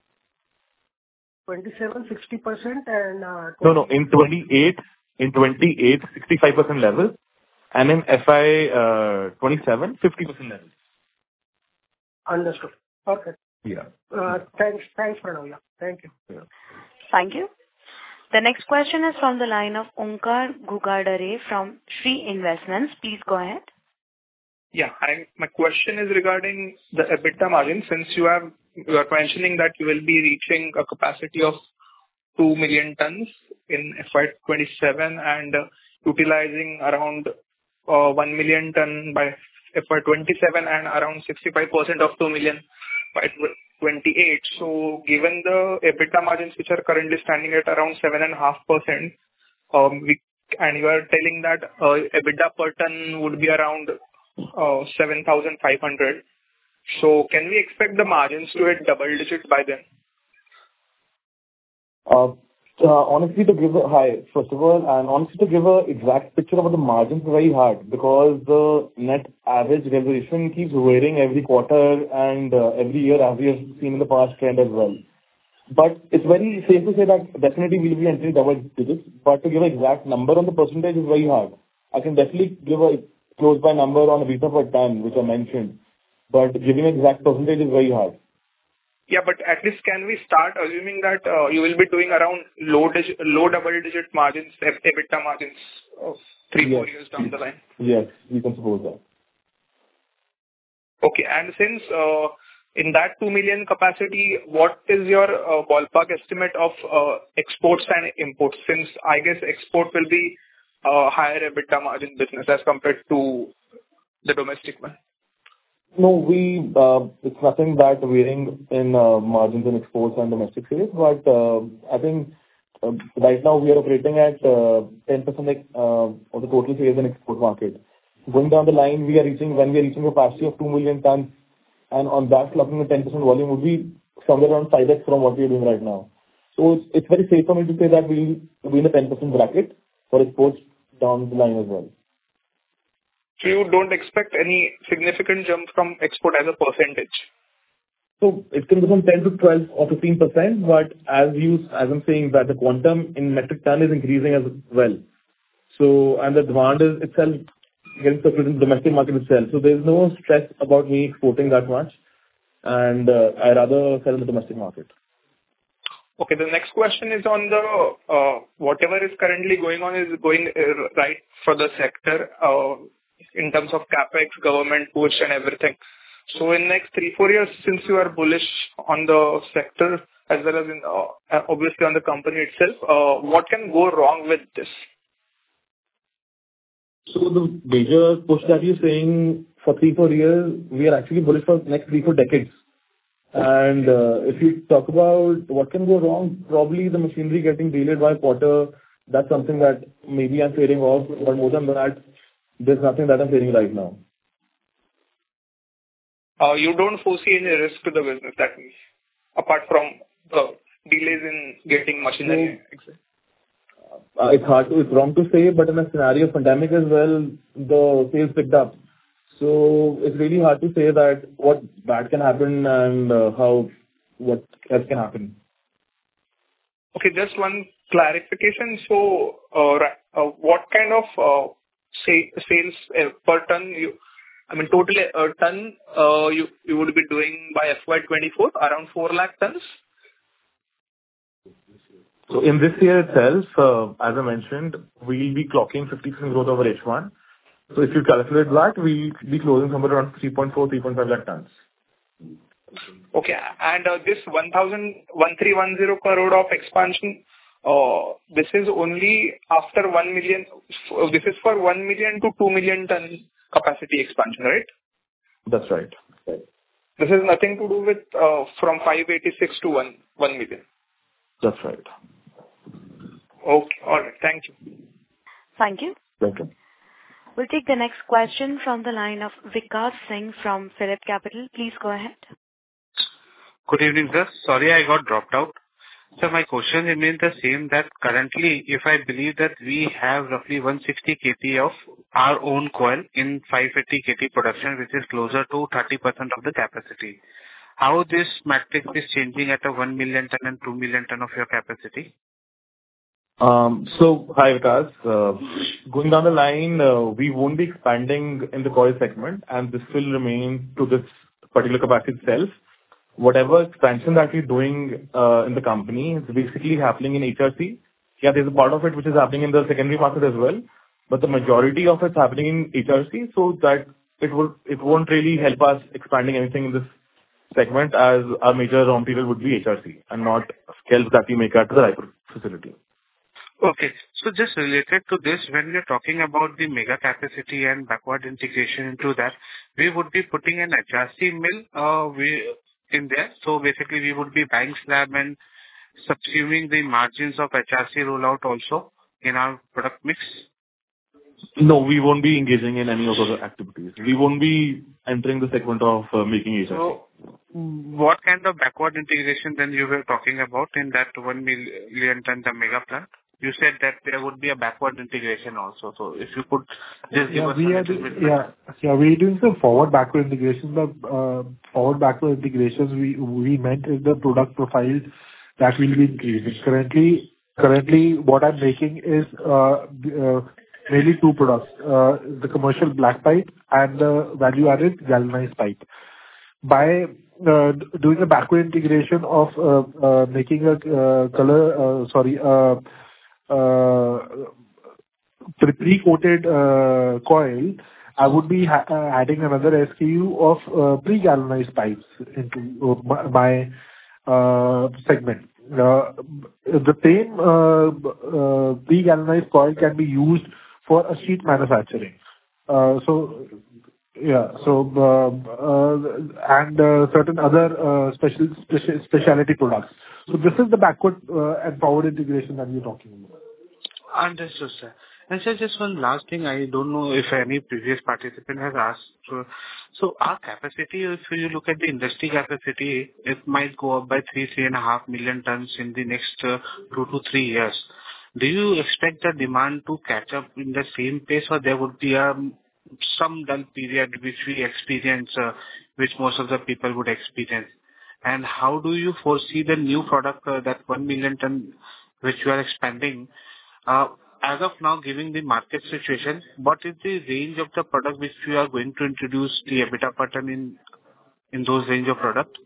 twenty-seven, sixty percent and uh, No, no, in twenty-eight, in twenty-eight, sixty-five percent levels, and in F Y uh, twenty-seven, fifty percent levels. Understood. Okay. Yeah. Uh, Thanks. Thanks, Pranav. Yeah. Thank you. Yeah. Thank you. The next question is from the line of Onkar Gugadare from Shree Investments. Please go ahead. Yeah. I- My question is regarding the EBITDA margin. Since you have you are mentioning that you will be reaching a capacity of two million tons in F Y twenty-seven and uh, utilizing around uh, one million ton by F Y twenty-seven and around sixty-five percent of two million by twenty-eight. So given the EBITDA margins which are currently standing at around seven point five percent, um, we and you are telling that uh, EBITDA per ton would be around uh, seven thousand five hundred. So can we expect the margins to hit double digit by then? Uh, uh, honestly, to give a hi, first of all, and honestly, to give a exact picture about the margins is very hard because the net average realization keeps varying every quarter and uh, every year, as we have seen in the past trend as well. But it's very safe to say that definitely we'll be entering double digits. But to give an exact number on the percentage is very hard. I can definitely give a close by number on EBITDA per ton, which I mentioned. But giving an exact percentage is very hard. Yeah, but at least can we start assuming that uh, you will be doing around low digit, low double-digit margins, E- EBITDA margins of three, four Yes. years down the line? Yes, we can suppose that. Okay. And since uh, in that two million capacity, what is your uh, ballpark estimate of uh, exports and imports? Since I guess export will be uh, higher EBITDA margin business as compared to the domestic one. No, we, uh it's nothing that varying in uh margins in exports and domestic sales, but uh I think uh right now we are operating at uh ten percent like, uh, of the total sales in export market. Going down the line, we are reaching, when we are reaching a capacity of two million tons, and on that clocking a ten percent volume would be somewhere around five x from what we are doing right now. So it's it's very safe for me to say that we'll be in the ten percent bracket for exports down the line as well. So you don't expect any significant jump from export as a percentage? So it can become ten to twelve or fifteen percent, but as you, as I'm saying, that the quantum in metric ton is increasing as well. So, and the demand is itself getting supplied in the domestic market itself. So there's no stress about me exporting that much, and uh, I rather sell in the domestic market. Okay. The next question is on the uh, whatever is currently going on is going uh, right for the sector uh, in terms of capex, government push, and everything. So in next three four years, since you are bullish on the sector as well as in uh, obviously on the company itself, uh, what can go wrong with this? So the major push that you're saying for three four years, we are actually bullish for the next three four decades. And uh, if you talk about what can go wrong, probably the machinery getting delayed by a quarter, that's something that maybe I'm fearing of. But more than that, there's nothing that I'm fearing right now. Uh, you don't foresee any risk to the business, that means, apart from the delays in getting machinery? So, uh, it's hard to, it's wrong to say, but in a scenario of pandemic as well, the sales picked up. So it's really hard to say that what bad can happen and uh, how what else can happen. Okay, just one clarification. So, uh, uh, what kind of uh, say, sales uh, per ton you, I mean, total uh, ton uh, you you would be doing by F Y twenty-four, around four lakh tons? So in this year itself, uh, as I mentioned, we'll be clocking fifty percent growth over H one. So if you calculate that, we'll be closing somewhere around three point four, three point five lakh tons. Okay. And uh, this one thousand thirteen ten crore of expansion, uh, this is only after one million, this is for one million to two million ton capacity expansion, right? That's right. Right. This has nothing to do with uh, from five eighty-six to one, one million. That's right. Okay. All right. Thank you. Thank you. Welcome. We'll take the next question from the line of Vikas Singh from Phillip Capital. Please go ahead. Good evening, sir. Sorry, I got dropped out. So my question remains the same, that currently, if I believe that we have roughly one hundred sixty kilograms of our own coil in five eighty kilograms production, which is closer to thirty percent of the capacity. How this matrix is changing at a one million ton and two million ton of your capacity? Um, so, hi Vikas. Uh, going down the line, uh, we won't be expanding in the coil segment, and this will remain to this particular capacity itself. Whatever expansion that we're doing uh, in the company is basically happening in H R C. Yeah, there's a part of it which is happening in the secondary market as well, but the majority of it's happening in H R C, so that it will it won't really help us expanding anything in this segment, as our major raw material would be H R C and not scales that we make at the Raipur facility. Okay. So just related to this, when we are talking about the mega capacity and backward integration into that, we would be putting an H R C mill uh, we, in there. So basically, we would be buying slab and subsuming the margins of H R C rollout also in our product mix. No, we won't be engaging in any of those activities. We won't be entering the segment of uh, making H R C. So what kind of backward integration then you were talking about in that one million ton the mega plant? You said that there would be a backward integration also. So if you could just give yeah, us we a are little do, bit. Yeah, yeah, we're doing some forward backward integration. The uh, forward backward integrations we we meant is the product profile that will be increasing. Currently, currently what I'm making is uh, uh, mainly two products: uh, the commercial black pipe and the value-added galvanized pipe. By uh, doing a backward integration of uh, uh, making a uh, color, uh, sorry. Uh, Uh, pre-coated uh, coil, I would be ha- uh, adding another S K U of uh, pre-galvanized pipes into uh, my, my uh, segment. Uh, the same uh, uh, pre-galvanized coil can be used for a sheet manufacturing. Uh, so, yeah, so uh, uh, and uh, certain other uh, special, special specialty products. So this is the backward uh, and forward integration that we're talking about. Understood, sir. And sir, just one last thing. I don't know if any previous participant has asked. So, so our capacity, if you look at the industry capacity, it might go up by three, three and a half million tons in the next uh, two to three years. Do you expect the demand to catch up in the same pace, or there would be a some dull period which we experience, uh, which most of the people would experience? And how do you foresee the new product, uh, that one million ton which you are expanding? Uh, as of now, given the market situation, what is the range of the product which you are going to introduce the EBITDA per ton in in those range of product?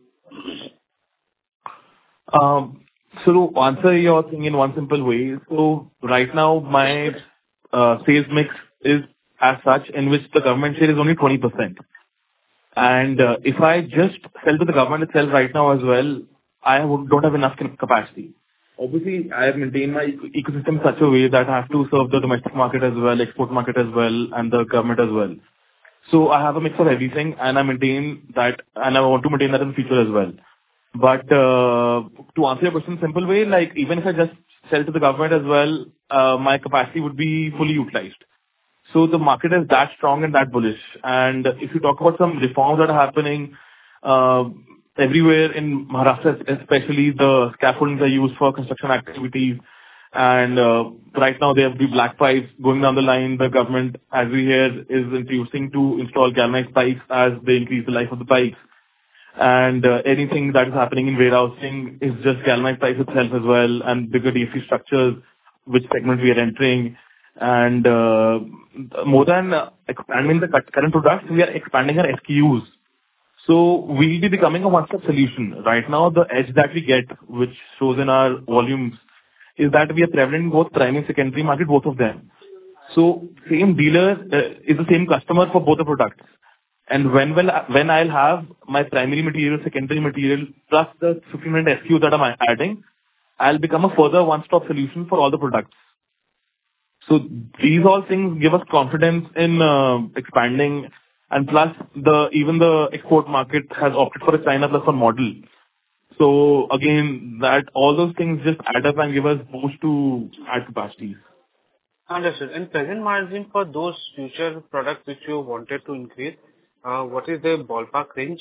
Um, So to answer your thing in one simple way, so right now my uh, sales mix is as such in which the government share is only twenty percent. And uh, if I just sell to the government itself right now as well, I would- don't have enough ca- capacity. Obviously, I have maintained my eco- ecosystem in such a way that I have to serve the domestic market as well, export market as well, and the government as well. So I have a mix of everything, and I maintain that, and I want to maintain that in the future as well. But uh, to answer your question in a simple way, like even if I just sell to the government as well, uh, my capacity would be fully utilized. So the market is that strong and that bullish. And if you talk about some reforms that are happening uh, everywhere in Maharashtra, especially the scaffoldings are used for construction activities. And uh, right now there have been black pipes going down the line. The government, as we hear, is introducing to install galvanized pipes as they increase the life of the pipes. And uh, anything that is happening in warehousing is just galvanized pipes itself as well, and bigger D F C structures, which segment we are entering. And uh, more than uh, expanding the cut- current products, we are expanding our S K Us. So we'll be becoming a one-stop solution. Right now, the edge that we get, which shows in our volumes, is that we are prevalent in both primary and secondary market, both of them. So same dealer uh, is the same customer for both the products. And when will when I'll have my primary material, secondary material, plus the fifteen hundred S K Us that I'm adding, I'll become a further one-stop solution for all the products. So these all things give us confidence in uh, expanding, and plus the even the export market has opted for a China Plus One model. So again, that all those things just add up and give us boost to add capacities. Understood. And present margin for those future products which you wanted to increase, uh, what is the ballpark range?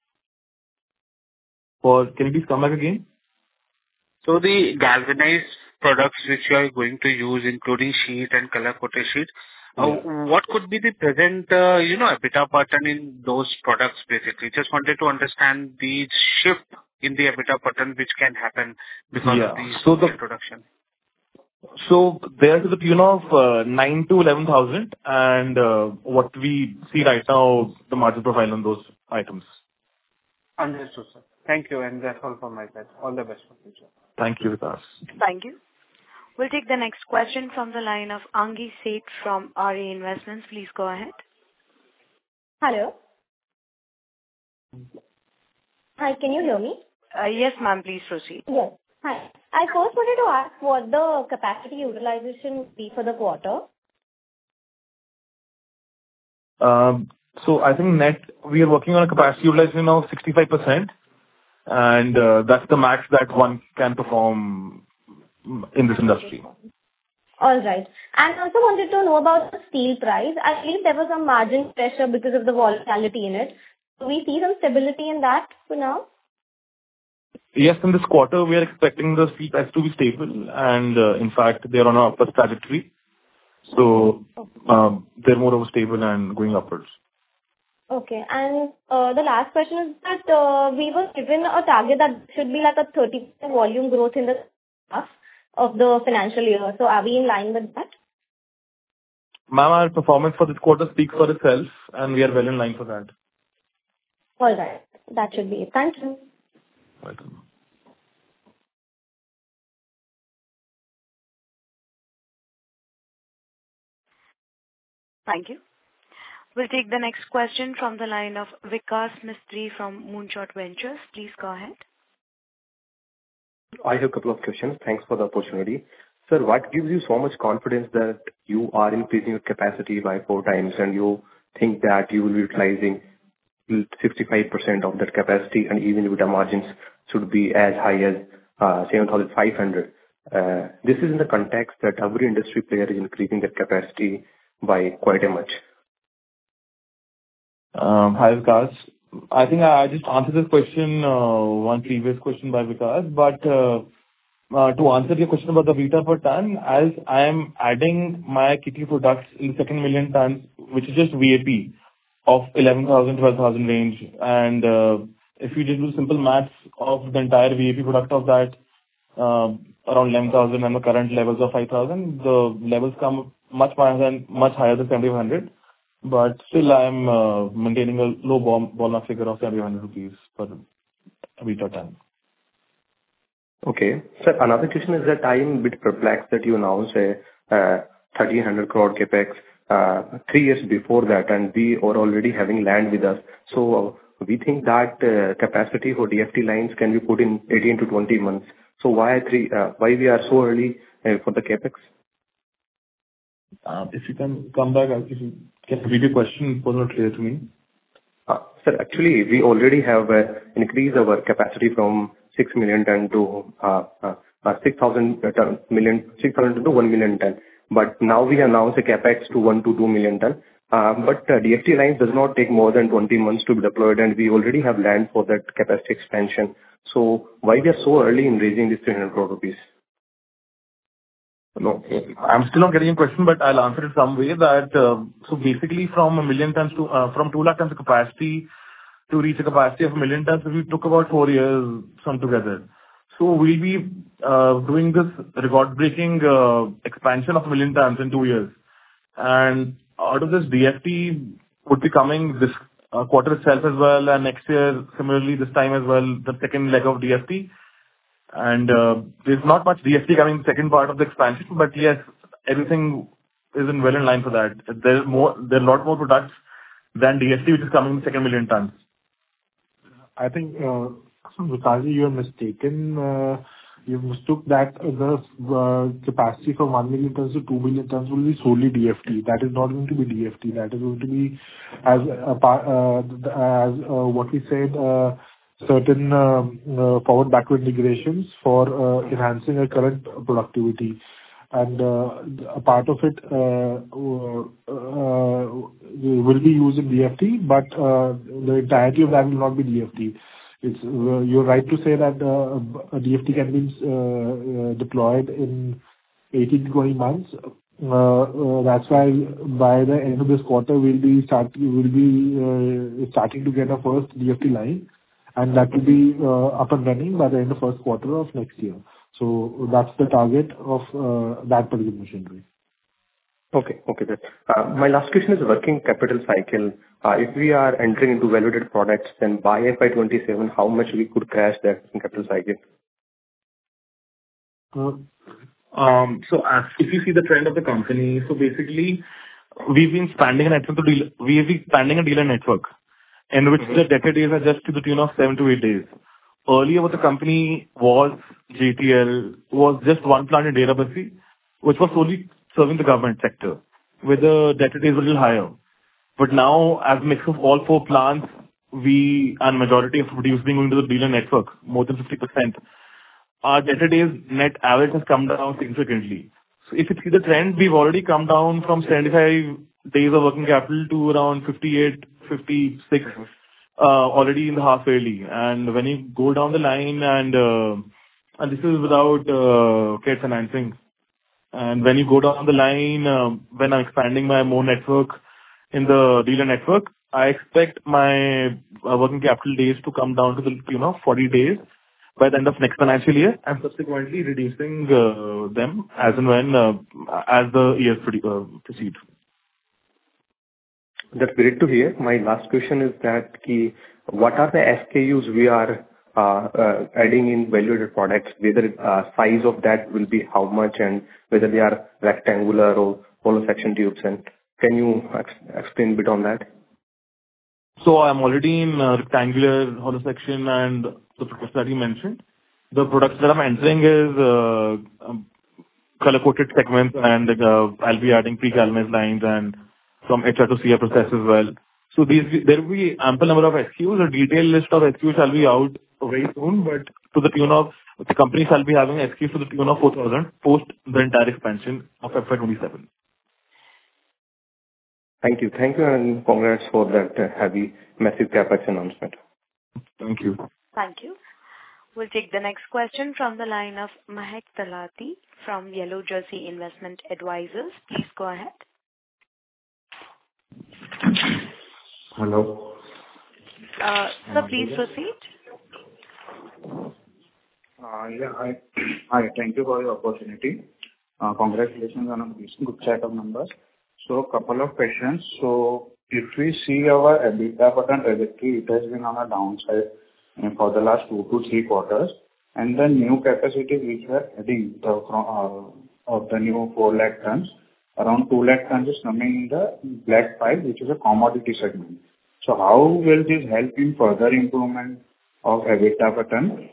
For can you please come back again? So the galvanized products which you are going to use, including sheet and color-coated sheet, uh, Yeah. what could be the present, uh, you know, EBITDA per ton in those products, basically? Just wanted to understand the shift in the EBITDA per ton which can happen because Yeah. of the So the introduction. So they're to the tune of uh, nine to eleven thousand, and uh, what we see right now, the margin profile on those items. Understood, sir. Thank you, and that's all from my side. All the best for future. Thank you, Vikas. Thank you. We'll take the next question from the line of Angi Seth from R A Investments. Please go ahead. Hello. Hi, can you hear me? Uh, Yes, ma'am, please proceed. Yes. Hi. I first wanted to ask what the capacity utilization would be for the quarter. Um, So I think net, we are working on a capacity utilization of sixty-five percent, and uh, that's the max that one can perform in this industry. All right. And also wanted to know about the steel price. I believe there was some margin pressure because of the volatility in it. Do we see some stability in that for now? Yes, in this quarter, we are expecting the steel price to be stable, and uh, in fact, they're on a upward trajectory. So um, they're more of a stable and going upwards. Okay. And uh, the last question is that uh, we were given a target that should be like a thirty percent volume growth in the half of the financial year. So are we in line with that? Ma'am, our performance for this quarter speaks for itself, and we are well in line for that. All right. That should be it. Thank you. Welcome. Thank you. We'll take the next question from the line of Vikas Mistry from Moonshot Ventures. Please go ahead. I have a couple of questions. Thanks for the opportunity. Sir, what gives you so much confidence that you are increasing your capacity by four times and you think that you will be utilizing sixty-five percent of that capacity, and even with the margins should be as high as uh, seven thousand five hundred? Uh, This is in the context that every industry player is increasing their capacity by quite a much. Um, Hi, Vikas. I think I I just answered this question, uh, one previous question by Vikas, but uh, uh, to answer your question about the EBITDA per ton, as I am adding my K T products in the second million tons, which is just V A P of eleven thousand, twelve thousand range, and uh, if you just do simple maths of the entire V A P product of that, uh, around eleven thousand and the current levels of five thousand, the levels come much higher than much higher than seventy-five hundred. But still, I'm uh, maintaining a low ball, ballpark figure of seventy-five hundred rupees per meter ton. Okay. Sir, another question is that I am a bit perplexed that you announced a uh, thirteen hundred crore capex uh, three years before that, and we are already having land with us. So uh, we think that uh, capacity for D F T lines can be put in eighteen to twenty months. So why three? Uh, why we are so early uh, for the capex? Uh, if you can come back, if you can repeat your question, it was not clear to me. Uh, Sir, actually, we already have uh, increased our capacity from six million ton to uh, uh, uh, six thousand ton, million, six thousand to one million ton. But now we announce a capex to one to two million ton. Uh, but uh, D F T lines does not take more than twenty months to be deployed, and we already have land for that capacity expansion. So why we are so early in raising this three hundred crore rupees? No, I'm still not getting a question, but I'll answer it some way that, uh, so basically from a million tons to, uh, from two lakh tons of capacity to reach a capacity of a million tons, we took about four years from together. So we'll be uh, doing this record-breaking uh, expansion of a million tons in two years. And out of this, D F T would be coming this uh, quarter itself as well, and next year, similarly, this time as well, the second leg of D F T. And uh, there's not much D F T coming in the second part of the expansion, but yes, everything is in well in line for that. There's more, there are a lot more products than D F T, which is coming in the second million tons. I think, uh, Vikash, you are mistaken. Uh, you mistook that the uh, capacity from one million tons to two million tons will be solely D F T. That is not going to be D F T. That is going to be as a part, uh, as uh, what we said, uh, certain uh, uh, forward backward integrations for uh, enhancing our current productivity. And uh, a part of it uh, uh, will be used in D F T, but uh, the entirety of that will not be D F T. It's uh, you're right to say that uh, a D F T can be uh, uh, deployed in eighteen to twenty months. Uh, uh, that's why by the end of this quarter we'll be start we'll be uh, starting to get our first D F T line, and that will be uh, up and running by the end of first quarter of next year. So that's the target of uh, that particular machinery. Okay. Okay, good. Uh, My last question is working capital cycle. Uh, If we are entering into value-added products, then by F Y twenty-seven, how much we could crash that working capital cycle? Uh, um, So as if you see the trend of the company, so basically we've been expanding a network to deal, we've been expanding a dealer network, in which the debtor days are just to the tune of seven to eight days. Earlier, what the company was, J T L, was just one plant in Derabasi, which was solely serving the government sector, where the debtor days were a little higher. But now, as a mix of all four plants, we, and majority of producing going to the dealer network, more than fifty percent, our debtor days net average has come down significantly. So if you see the trend, we've already come down from seventy-five days of working capital to around fifty-eight, fifty-six, uh, already in the half yearly. And when you go down the line, and uh, and this is without uh, trade financing. And when you go down the line, uh, when I'm expanding my more network in the dealer network, I expect my uh, working capital days to come down to the, you know, forty days by the end of next financial year, and subsequently reducing uh, them as and when, uh, as the years uh, proceed. That's great to hear. My last question is that ki, what are the S K Us we are uh, uh, adding in value-added products? Whether uh, size of that will be how much, and whether they are rectangular or hollow section tubes, and can you ex- explain a bit on that? So I'm already in uh, rectangular, hollow section, and the products that you mentioned. The products that I'm entering is uh, um, color-coated segments, and uh, I'll be adding pre-galvanized lines and from H R to C R process as well. So these, there will be ample number of S K Us. A detailed list of S K Us shall be out very soon, but to the tune of, the company shall be having S K Us to the tune of four thousand post the entire expansion of F Y twenty-seven. Thank you. Thank you, and congrats for that uh, heavy, massive CapEx announcement. Thank you. Thank you. We'll take the next question from the line of Mahek Talati from Yellow Jersey Investment Advisors. Please go ahead. Hello. Uh, sir, please proceed. Uh, Yeah. Hi. Hi. Thank you for the opportunity. Uh, Congratulations on a good set of numbers. So a couple of questions. So if we see our EBITDA per ton trajectory, it has been on a downside uh, for the last two to three quarters. And the new capacity which we are adding the, from, uh, of the new four lakh tons, around two lakh tons is coming in the black pipe, which is a commodity segment. So how will this help in further improvement of EBITDA per ton?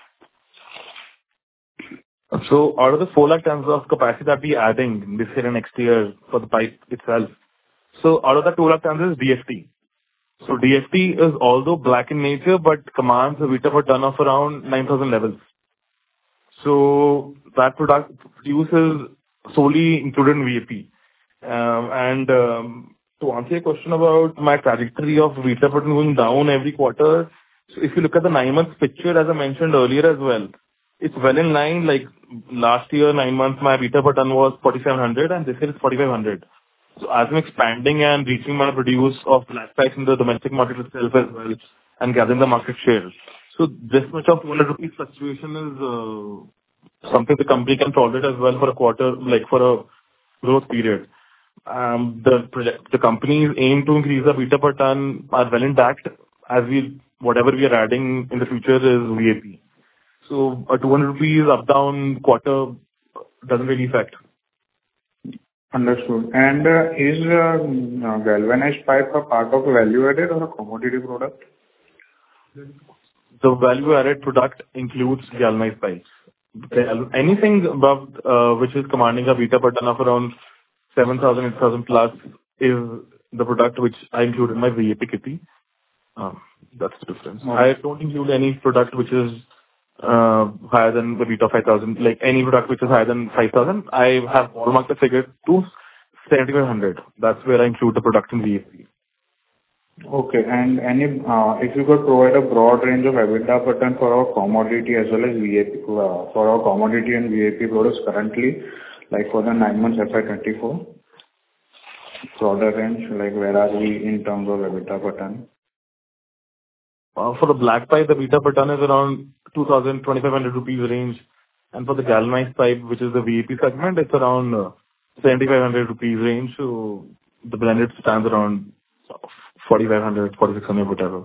So out of the four lakh tons of capacity that we're adding this year and next year for the pipe itself, so out of that two lakh tons is D F T. So D F T is although black in nature, but commands a EBITDA per ton of around nine thousand levels. So that product produces solely included in V A P. Um, and um, to answer your question about my trajectory of EBITDA per ton going down every quarter, so if you look at the nine months picture, as I mentioned earlier as well, it's well in line. Like last year, nine months, my EBITDA per ton was forty-seven hundred, and this year it's forty-five hundred. So as I'm expanding and reaching my produce of black pipes in the domestic market itself as well, and gathering the market share. So this much of two hundred rupees fluctuation is uh, something the company can tolerate as well for a quarter, like for a growth period. Um, the project, the company's aim to increase the EBITDA per ton are well intact, as we whatever we are adding in the future is V A P. So a two hundred rupees up down quarter doesn't really affect. Understood. And uh, is uh, uh, galvanized pipe a part of value added or a commodity product? The value added product includes galvanized pipes. Gal- Anything above uh, which is commanding a EBITDA per ton of around seven thousand, eight thousand plus is the product which I include in my V A P kitty. Um, that's the difference. Okay. I don't include any product which is uh, higher than the EBITDA of five thousand. Like any product which is higher than five thousand, I have hallmarked the figure to seventy-five hundred. That's where I include the product in V A P. Okay. And any, uh, if you could provide a broad range of EBITDA per ton for our commodity as well as V A P, uh, for our commodity and V A P products currently, like for the nine months F Y twenty-four? Broader range, like where are we in terms of EBITDA per ton? Uh, for the black pipe, the EBITDA per ton is around two thousand, twenty-five hundred rupees range. And for the galvanized pipe, which is the V A P segment, it's around uh, seventy-five hundred rupees range. So the blended stands around forty-five hundred, forty-six hundred, whatever.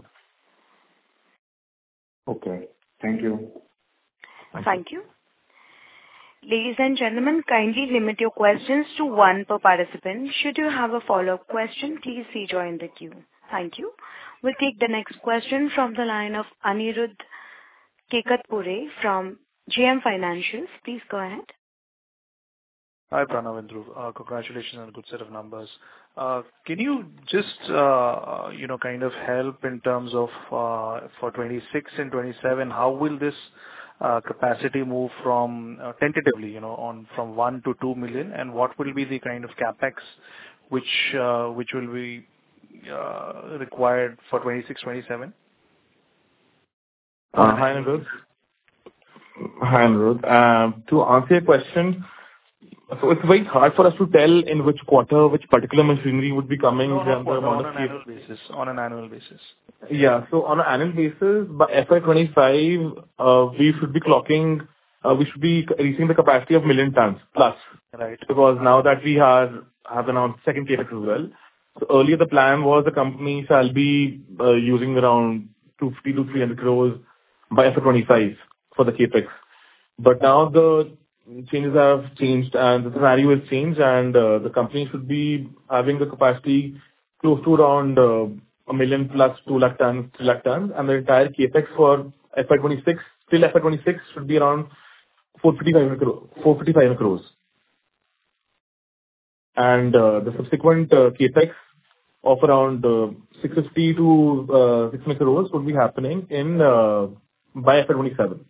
Okay. Thank you. Thank Thank you. Ladies and gentlemen, kindly limit your questions to one per participant. Should you have a follow-up question, please rejoin the queue. Thank you. We'll take the next question from the line of Anirudh Kekatpure from J M Financials. Please go ahead. Hi, Pranav and Dhruv. Uh, Congratulations on a good set of numbers. Uh, Can you just, uh, you know, kind of help in terms of, uh, for twenty-six and twenty-seven, how will this uh, capacity move from, uh, tentatively, you know, on from one to two million, and what will be the kind of CapEx which uh, which will be uh, required for twenty-six, twenty-seven? Uh, Hi, Anirudh. Hi, Anirudh. Um, To answer your question, so it's very hard for us to tell in which quarter, which particular machinery would be coming. No, no, and the no, amount on of an annual basis. On an annual basis. Yeah. So on an annual basis, by F Y twenty-five, uh, we should be clocking, uh, we should be reaching the capacity of million tons plus. Right. Because now that we are, have announced second CapEx as well. So earlier the plan was the company shall be uh, using around two fifty to three hundred crores by F Y twenty-five for the CapEx. But now the changes have changed and the scenario has changed, and uh, the company should be having the capacity close to around uh, a million plus two lakh tons, three lakh tons, and the entire CapEx for F Y twenty-six till F Y twenty-six should be around four fifty-five crores. four fifty-five crores. And uh, the subsequent uh, CapEx of around uh, six fifty to uh, six hundred crores would be happening in uh, by F Y twenty-seven.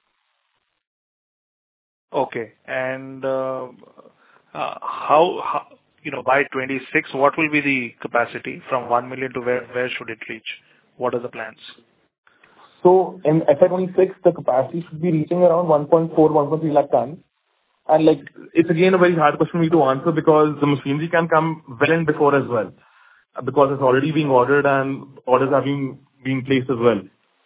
Okay. And uh, uh, how, how, you know, by twenty-six, what will be the capacity from one million to where, where should it reach? What are the plans? So in F Y twenty-six, the capacity should be reaching around one point four, one point three lakh tons. And like, it's again a very hard question for me to answer because the machinery can come well in before as well. Because it's already being ordered and orders are being, being placed as well.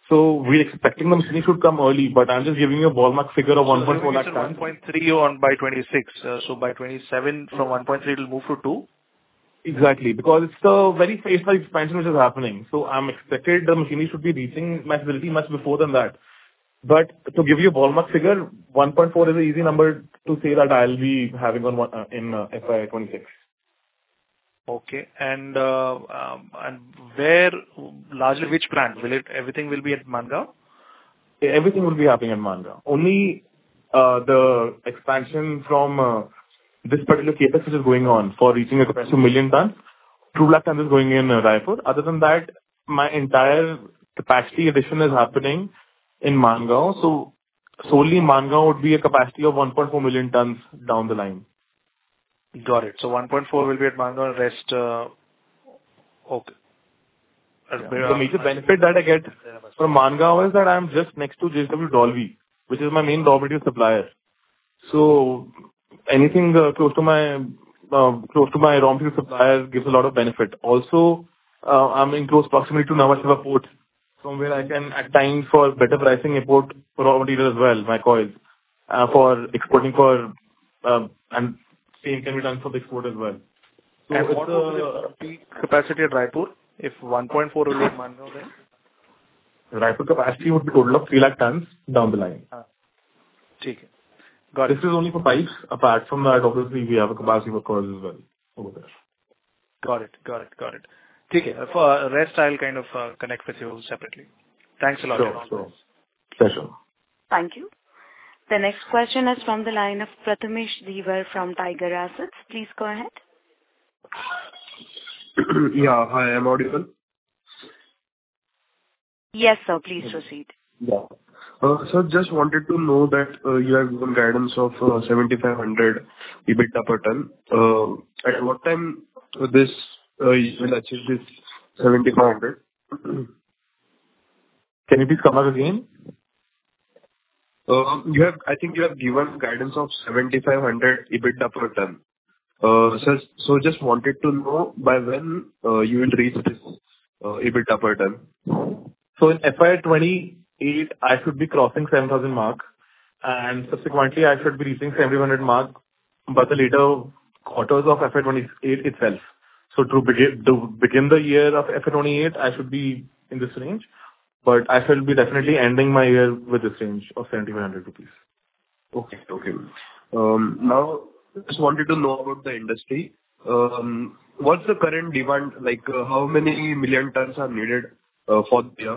So we're expecting the machining should come early, but I'm just giving you a ballpark figure of one point four lakh tons. one point three on by twenty-six. Uh, so by twenty-seven, from one point three, it will move to two? Exactly, because it's the very phase-wise expansion which is happening. So I'm expected the machinery should be reaching my facility much before than that. But to give you a ballpark figure, one point four is an easy number to say that I'll be having on one, uh, in uh, F Y twenty-six. Okay. And uh, um, and where, largely which plant? Will it, everything will be at Mangaon? Everything will be happening at Mangaon. Only uh, the expansion from uh, this particular capex which is going on for reaching a capacity of million tons, two lakh tons is going in uh, Raipur. Other than that, my entire capacity addition is happening in Mangaon. So solely Mangaon would be a capacity of one point four million tons down the line. Got it. So one point four will be at Mangaon, rest, uh, okay. Yeah. The major benefit that I get from Mangaon is that I'm just next to J S W Dolvi, which is my main raw material supplier. So anything uh, close to my uh, close to my raw material supplier gives a lot of benefit. Also, uh, I'm in close proximity to Nhava Sheva port, from where I can at times for better pricing import raw material as well, my coils, uh, for exporting for uh, and same can be done for the export as well. So and it's what a, would be the peak capacity at Raipur? If one point four will be at Mangaon then? Raipur capacity would be total of three lakh tons down the line. Ah. Okay. Got this it. is only for pipes. Apart from that, obviously, we have a capacity for coils as well over there. Got it. Got it. Got it. Okay. For rest, I'll kind of uh, connect with you separately. Thanks a lot. Sure, sure. Pleasure. Thank you. The next question is from the line of Prathamesh Dhiwar from Tiger Assets. Please go ahead. Yeah. Hi, I'm audible? Yes, sir. Please proceed. Yeah. Uh, Sir, just wanted to know that uh, you have given guidance of uh, seventy-five hundred EBITDA per ton. Uh, At what time uh, this uh, you will achieve this seventy-five hundred? Can you please come up again? Uh, You have, I think you have given guidance of seventy-five hundred EBITDA per ton. Uh, So so just wanted to know by when uh, you will reach this uh, EBITDA per ton. So in F Y twenty-eight, I should be crossing seven thousand mark, and subsequently I should be reaching seventy-one hundred mark by the later quarters of F Y twenty-eight itself. So to begin to begin the year of F Y twenty-eight, I should be in this range, but I shall be definitely ending my year with this range of seventy-one hundred rupees. Okay. Okay. Um, Now, just wanted to know about the industry. Um, What's the current demand? Like, uh, how many million tons are needed uh, for the year?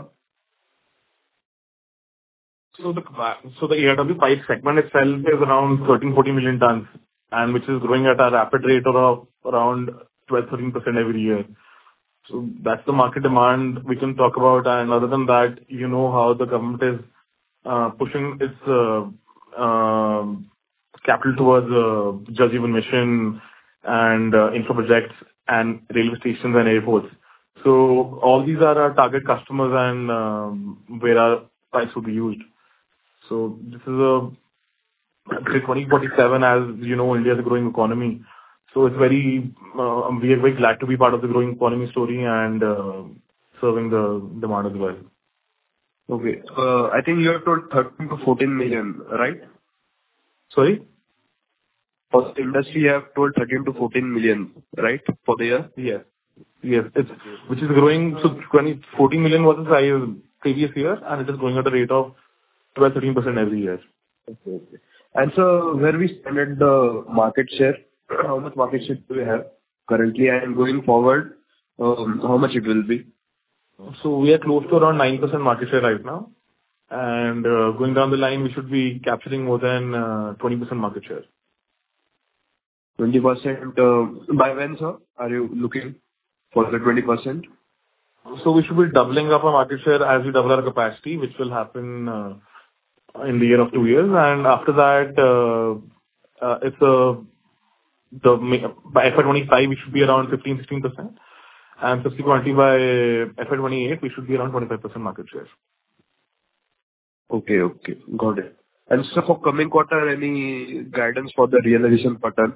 So the so the A R W pipe segment itself is around thirteen fourteen million tons, and which is growing at a rapid rate of around twelve thirteen percent every year. So that's the market demand we can talk about. And other than that, you know how the government is uh, pushing its uh, um, capital towards uh, Jal Jeevan Mission and uh, infra projects and railway stations and airports. So all these are our target customers and um, where our pipes will be used. So this is a twenty forty-seven, as you know, India is a growing economy. So it's very, uh, we are very glad to be part of the growing economy story and uh, serving the demand as well. Okay. Uh, I think you have told thirteen to fourteen million, right? Sorry? For the industry, you have told thirteen to fourteen million, right, for the year? Yes. Yes. It's, which is growing, so twenty fourteen million was the size previous year, and it is growing at a rate of twelve thirteen percent every year. Okay. Okay. And so where we stand at the market share, how much market share do we have currently, and going forward, um, how much it will be? So we are close to around nine percent market share right now. And uh, going down the line, we should be capturing more than uh, twenty percent market share. twenty percent, uh, by when, sir, are you looking for the twenty percent? So we should be doubling up our market share as we double our capacity, which will happen uh, in the year of two years. And after that, uh, uh, it's a, the, by F Y twenty-five, we should be around fifteen to sixteen percent. And subsequently by F Y twenty-eight, we should be around twenty-five percent market share. Okay, okay. Got it. And so for coming quarter, any guidance for the realization per ton?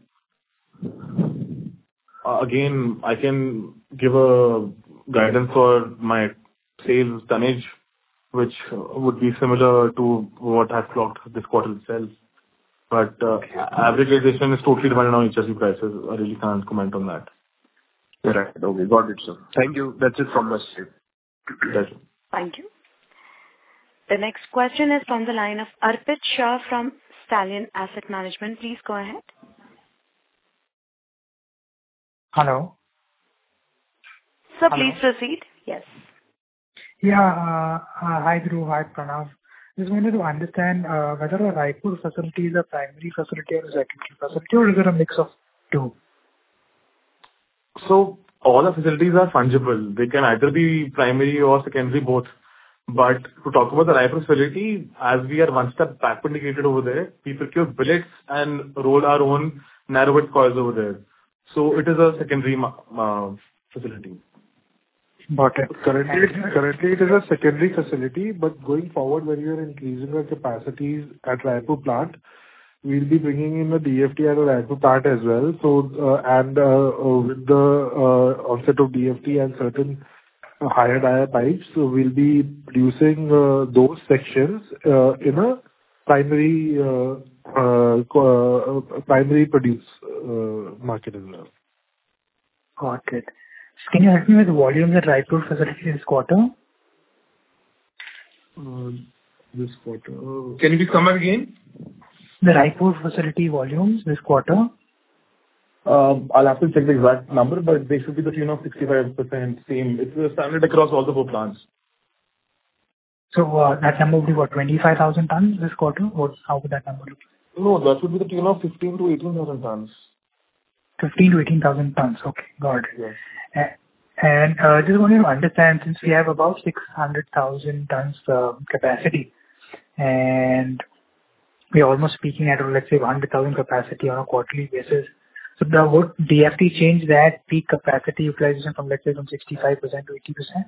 Uh, Again, I can give a guidance for my sales tonnage which uh, would be similar to what has clocked this quarter itself. But uh, average realization is totally dependent on H R C prices. I really can't comment on that. Right. Okay. Got it, sir. Thank you. That's it from my side. Pleasure. Thank you. The next question is from the line of Arpit Shah from Stallion Asset Management. Please go ahead. Hello. Sir, Hello. please proceed. Yes. Yeah. uh, uh, Hi, Dhruv. Hi, Pranav. Just wanted to understand uh, whether a Raipur facility is a primary facility or a secondary facility, or is it a mix of two? So all the facilities are fungible. They can either be primary or secondary, both. But to talk about the Raipur facility, as we are one step backward integrated over there, we procure billets and roll our own narrow width coils over there. So it is a secondary uh, facility. Got it. Currently, currently it is a secondary facility, but going forward, when we are increasing our capacities at Raipur plant, we'll be bringing in a D F T at a Raipur plant as well. So, uh, and uh, uh, with the uh, onset of D F T and certain uh, higher dia pipes, so we'll be producing uh, those sections uh, in a primary uh, uh, co- uh, primary produce uh, market as well. Got it. Can you help me with the volumes at Raipur facility this quarter? Uh, this quarter. Can you please come back again? The Raipur facility volumes this quarter? Um, I'll have to check the exact number, but they should be the tune of sixty-five percent same. It's uh, standard across all the four plants. So uh, that number would be what, twenty-five thousand tons this quarter? What, how would that number look? No, that would be the tune of fifteen to eighteen thousand tons. fifteen to eighteen thousand tons. Okay, got it. Yes. A- And uh, just wanted to understand, since we have about six hundred thousand tons uh, capacity, and we're almost speaking at, let's say, one hundred thousand capacity on a quarterly basis. So the would D F T change that peak capacity utilization from, let's say, from sixty-five percent to eighty percent?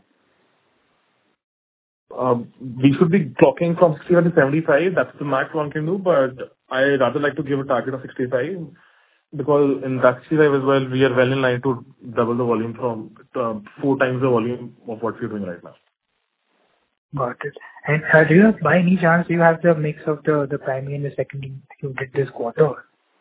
Um, we should be clocking from sixty-five to seventy-five. That's the max one can do, but I rather like to give a target of sixty-five. Because in that sixty-five as well, we are well in line to double the volume from uh, four times the volume of what we're doing right now. Got it. And uh, do you have, by any chance, do you have the mix of the, the primary and the secondary you did this quarter?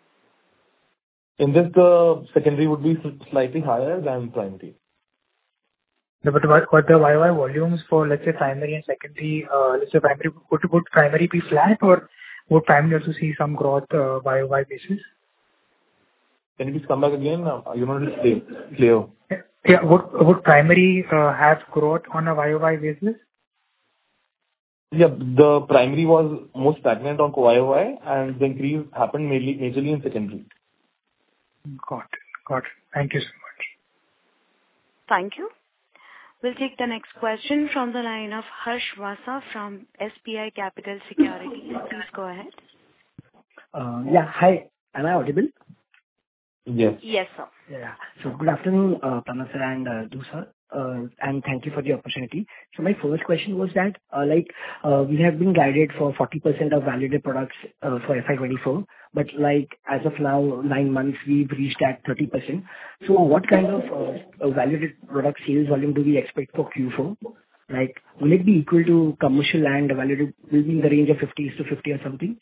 In this, the secondary would be slightly higher than primary. No, but what, what the Y O Y volumes for, let's say, primary and secondary, uh, let's say primary, would, would primary be flat, or would primary also see some growth uh, Y O Y basis? Can you please come back again? Uh, You're not really clear. Yeah. Would would primary uh, have growth on a Y O Y basis? Yeah, the primary was more stagnant on Y O Y, and the increase happened mainly, majorly in secondary. Got it. Got it. Thank you so much. Thank you. We'll take the next question from the line of Harsh Vasa from S B I Capital Securities. Please go ahead. Uh, yeah. Hi. Am I audible? Yes. Yes, sir. Yeah. So good afternoon, uh, Pranav sir and uh, Dhruv sir, uh, and thank you for the opportunity. So my first question was that, uh, like, uh, we have been guided for forty percent of validated products uh, for F Y twenty-four, but like as of now, nine months, we've reached at thirty percent. So what kind of uh, validated product sales volume do we expect for Q four? Like, will it be equal to commercial and validated, will be in the range of fifty to fifty or something?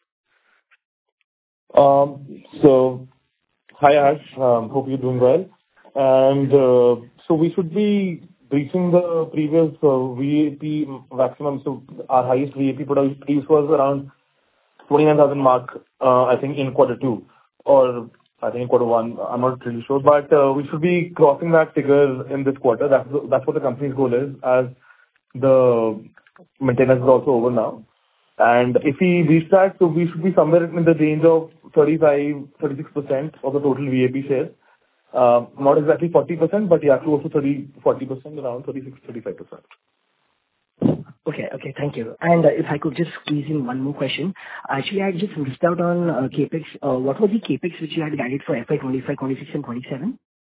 Um. So. Hi, Ash. Um, hope you're doing well. And uh, so we should be reaching the previous uh, V A P maximum. So our highest V A P product produced was around twenty-nine thousand mark, uh, I think, in quarter two. Or I think in quarter one. I'm not really sure. But uh, we should be crossing that figure in this quarter. That's, that's what the company's goal is, as the maintenance is also over now. And if we reach that, so we should be somewhere in the range of thirty-five, thirty-six percent of the total V A P share. Uh, not exactly forty percent, but yeah, close to thirty, forty percent, around thirty-six, thirty-five percent. Okay, okay, thank you. And uh, if I could just squeeze in one more question. Actually, I just missed out on uh, CapEx. Uh, what was the CapEx which you had guided for F Y twenty-five, twenty-six and twenty-seven?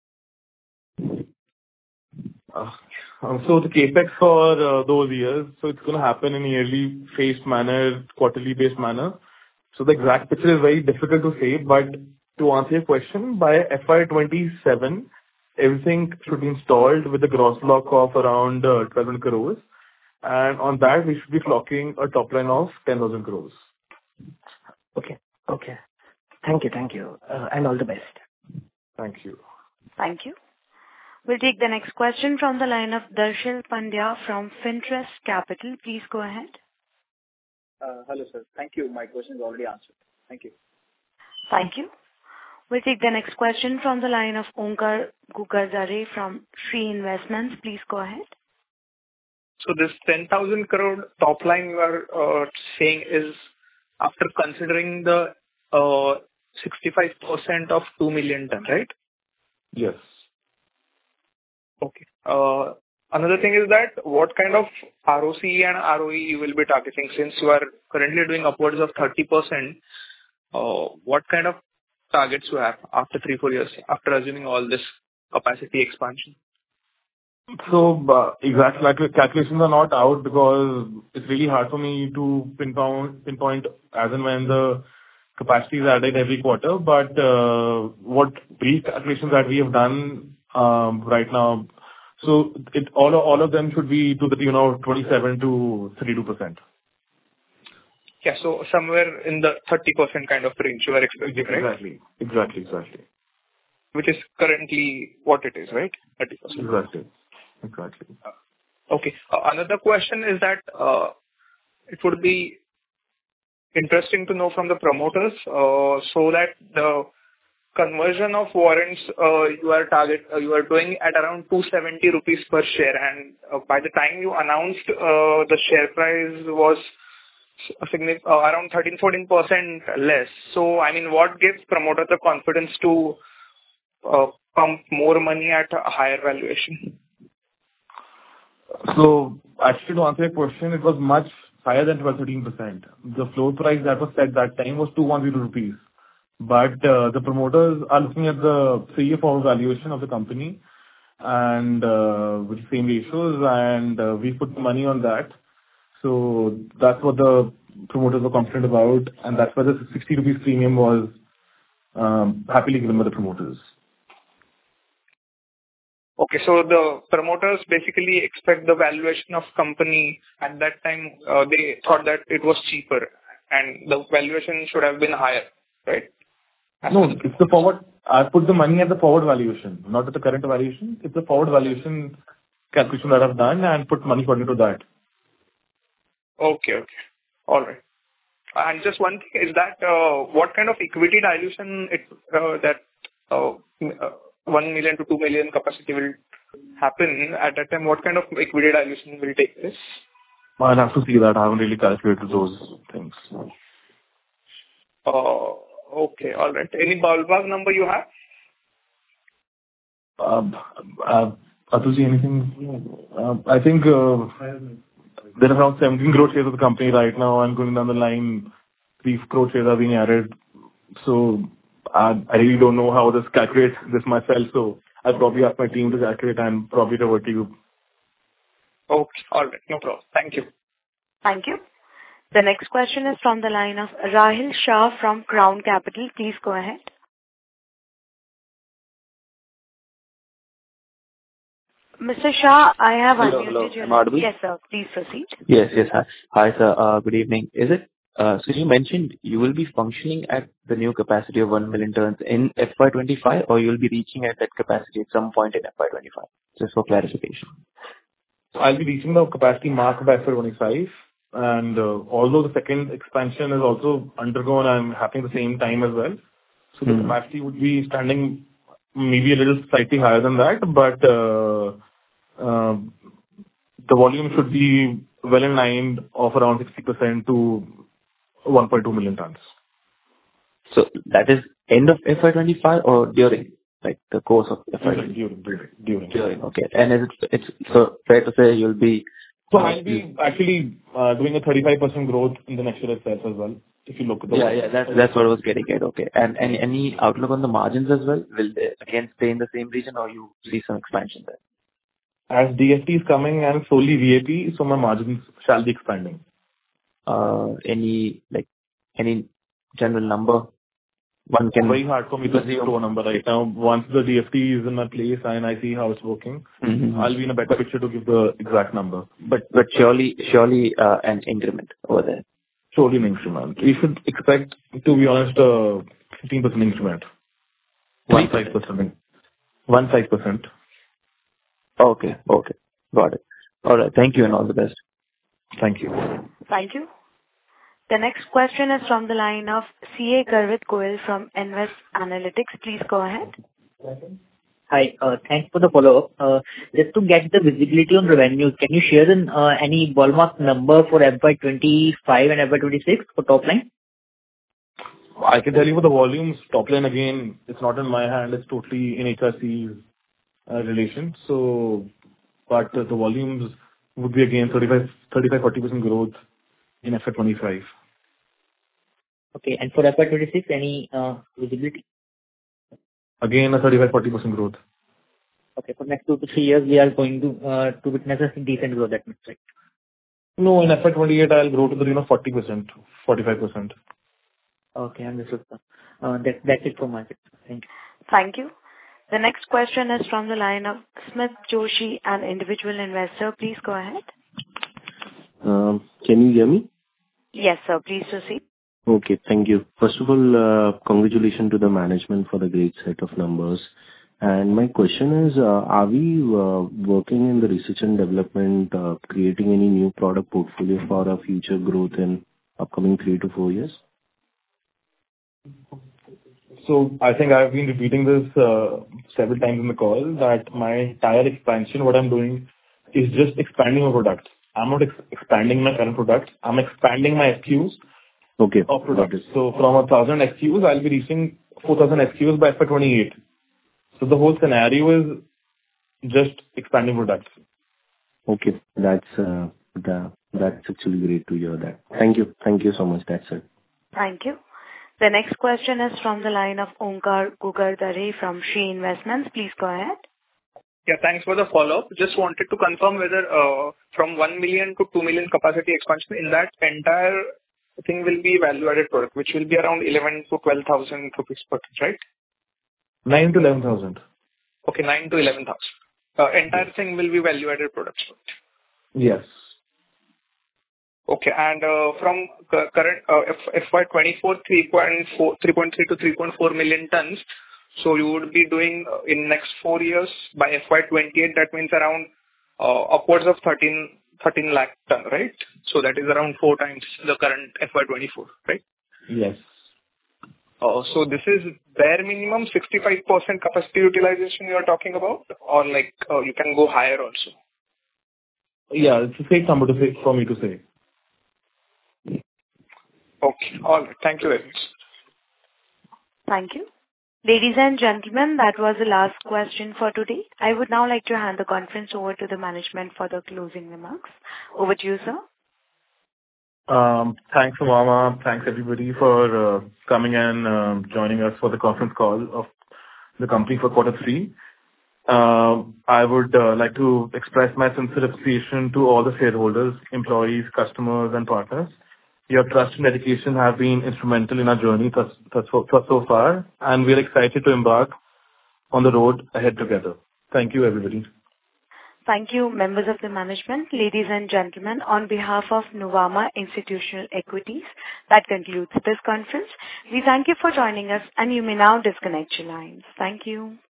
Uh, so the capex for uh, those years, so it's going to happen in a yearly phased manner, quarterly based manner. So the exact picture is very difficult to say, but to answer your question, by F Y twenty-seven, everything should be installed with a gross block of around uh, twelve hundred crores. And on that, we should be clocking a top line of ten thousand crores. Okay. Okay. Thank you. Thank you. Uh, and all the best. Thank you. Thank you. We'll take the next question from the line of Darshil Pandya from Finterest Capital. Please go ahead. Uh, hello, sir. Thank you. My question is already answered. Thank you. Thank you. We'll take the next question from the line of Onkar Gugazare from Shree Investments. Please go ahead. So this ten thousand crore top line you are uh, saying is after considering the uh, sixty-five percent of two million ton, right? Yes. Okay. Uh, Another thing is that what kind of R O C E and R O E you will be targeting, since you are currently doing upwards of thirty percent, uh, what kind of targets you have after three, four years, after assuming all this capacity expansion? So, uh, exact calc- calculations are not out because it's really hard for me to pinpoint, pinpoint as and when the capacity is added every quarter. But uh, what brief calculations that we have done um, right now, so it all all of them should be to the tune of twenty-seven to thirty-two percent. Yeah, so somewhere in the thirty percent kind of range you are expecting, right? Exactly, exactly, exactly. Which is currently what it is, right? thirty percent. Exactly, exactly. Okay. Uh, Another question is that uh, it would be interesting to know from the promoters, uh, so that the conversion of warrants uh, you are target uh, you are doing at around two hundred seventy rupees per share, and uh, by the time you announced, uh, the share price was a significant, uh, around thirteen to fourteen percent less. So, I mean, what gives promoter the confidence to uh, pump more money at a higher valuation? So, actually, to answer your question, it was much higher than twelve to thirteen percent. The floor price that was set that time was two hundred ten rupees. But uh, the promoters are looking at the three-year forward valuation of the company and uh, with the same ratios, and uh, we put money on that. So that's what the promoters were confident about, and that's why the sixty rupees premium was um, happily given by the promoters. Okay, so the promoters basically expect the valuation of company at that time. Uh, they thought that it was cheaper, and the valuation should have been higher, right? No, it's the forward. I put the money at the forward valuation, not at the current valuation. It's the forward valuation calculation that I've done and put money according to that. Okay, okay. All right. And just one thing is that uh, what kind of equity dilution it uh, that uh, uh, one million to two million capacity will happen at that time? What kind of equity dilution will take place? I'll have to see that. I haven't really calculated those things. Uh, okay, all right. Any ballpark number you have? Um, uh, Atulji, anything? Uh, I think uh, there are around seventeen crore shares of the company right now, and going down the line, three crore shares are being added. So I, I really don't know how this calculates this myself. So I'll probably ask my team to calculate and probably revert to you. Okay, all right. No problem. Thank you. Thank you. The next question is from the line of Rahil Shah from Crown Capital. Please go ahead. Mister Shah, I have Hello, unmuted hello. your Am I audible? Yes, sir. Please proceed. Yes, yes. Hi, hi, sir. Uh, Good evening. Is it, uh so you mentioned you will be functioning at the new capacity of one million tons in F Y twenty-five, or you'll be reaching at that capacity at some point in F Y twenty-five? Just for clarification. I'll be reaching the capacity mark by F Y twenty-five. And uh, although the second expansion is also undergone and happening at the same time as well, so the Hmm. capacity would be standing maybe a little slightly higher than that, but uh, uh, the volume should be well in line of around sixty percent to one point two million tons. So that is end of F Y twenty-five or during, like, the course of F Y twenty-five? During, during, during. During, okay. And is it, it's so fair to say you'll be... So uh, I'll be actually uh, doing a thirty-five percent growth in the next year itself as well, if you look at the... Yeah, yeah, that's, that's what I was getting at. Okay. And any, any outlook on the margins as well? Will they again stay in the same region, or you see some expansion there? As D S T is coming and solely V A P, so my margins shall be expanding. Uh, Any, like, any general number? one can Very hard for me to assume. throw a number right now. Once the D F T is in my place and I see how it's working, Mm-hmm. I'll be in a better picture to give the exact number. But but surely surely uh, an increment over there. Surely an increment. We should expect, to be honest, a fifteen percent increment. One five percent. One five percent. Okay. Okay. Got it. All right. Thank you and all the best. Thank you. Thank you. The next question is from the line of C A Garvit Goyal from Invest Analytics. Please go ahead. Hi. uh, Thanks for the follow-up. Uh, Just to get the visibility on revenues, can you share an, uh, any ballpark number for F Y twenty-five and F Y twenty-six for top line? I can tell you for the volumes, top line again, it's not in my hand, it's totally in H R C's uh, relation. So, but uh, the volumes would be again thirty-five, thirty-five, forty percent growth in F Y twenty-five. Okay. And for F Y twenty-six, any uh, visibility? Again, a thirty-five, forty percent growth. Okay. For next two to three years, we are going to uh, to witness a decent growth, that means, right? No, in F Y twenty-eight, I'll grow to the tune of forty percent, forty-five percent. Okay, understood, sir. Uh, that- That's it from my side. Thank you. Thank you. The next question is from the line of Smith Joshi, an individual investor. Please go ahead. Um, Can you hear me? Yes, sir. Please proceed. Okay, thank you. First of all, uh, congratulations to the management for the great set of numbers. And my question is, uh, are we uh, working in the research and development, uh, creating any new product portfolio for our future growth in upcoming three to four years? So I think I've been repeating this uh, several times in the call that my entire expansion, what I'm doing is just expanding my products. I'm not ex- expanding my current products. I'm expanding my S K Us Okay. of products. So from a thousand S K Us, I'll be reaching four thousand S K Us by F Y twenty-eight. So the whole scenario is just expanding products. Okay. That's uh, the- that's actually great to hear that. Thank you. Thank you so much. That's it. Thank you. The next question is from the line of Onkar Gugardare from Shree Investments. Please go ahead. Yeah, thanks for the follow-up. Just wanted to confirm whether uh, from one million to two million capacity expansion, in that entire thing will be value-added product, which will be around eleven to twelve thousand rupees per ton, right? nine to eleven thousand. Okay, nine to eleven thousand. Uh, entire thing will be value-added products. Yes. Okay, and uh, from cu- current uh, F- FY twenty-four, three point four, three point three to three point four million tons. So you would be doing uh, in next four years by F Y twenty-eight. That means around uh, upwards of thirteen, thirteen lakh ton, right? So that is around four times the current F Y twenty-four, right? Yes. Uh, so this is bare minimum sixty-five percent capacity utilization you are talking about, or like uh, you can go higher also. Yeah, it's a safe number to say for me to say. Okay, all right. Thank you very much. Thank you. Ladies and gentlemen, that was the last question for today. I would now like to hand the conference over to the management for the closing remarks. Over to you, sir. Um, thanks, Mama. Thanks, everybody, for uh, coming and um, joining us for the conference call of the company for quarter three. Um, I would uh, like to express my sincere appreciation to all the shareholders, employees, customers, and partners. Your trust and dedication have been instrumental in our journey thus, thus, so, thus so far, and we are excited to embark on the road ahead together. Thank you, everybody. Thank you, members of the management. Ladies and gentlemen, on behalf of Nuvama Institutional Equities, that concludes this conference. We thank you for joining us, and you may now disconnect your lines. Thank you.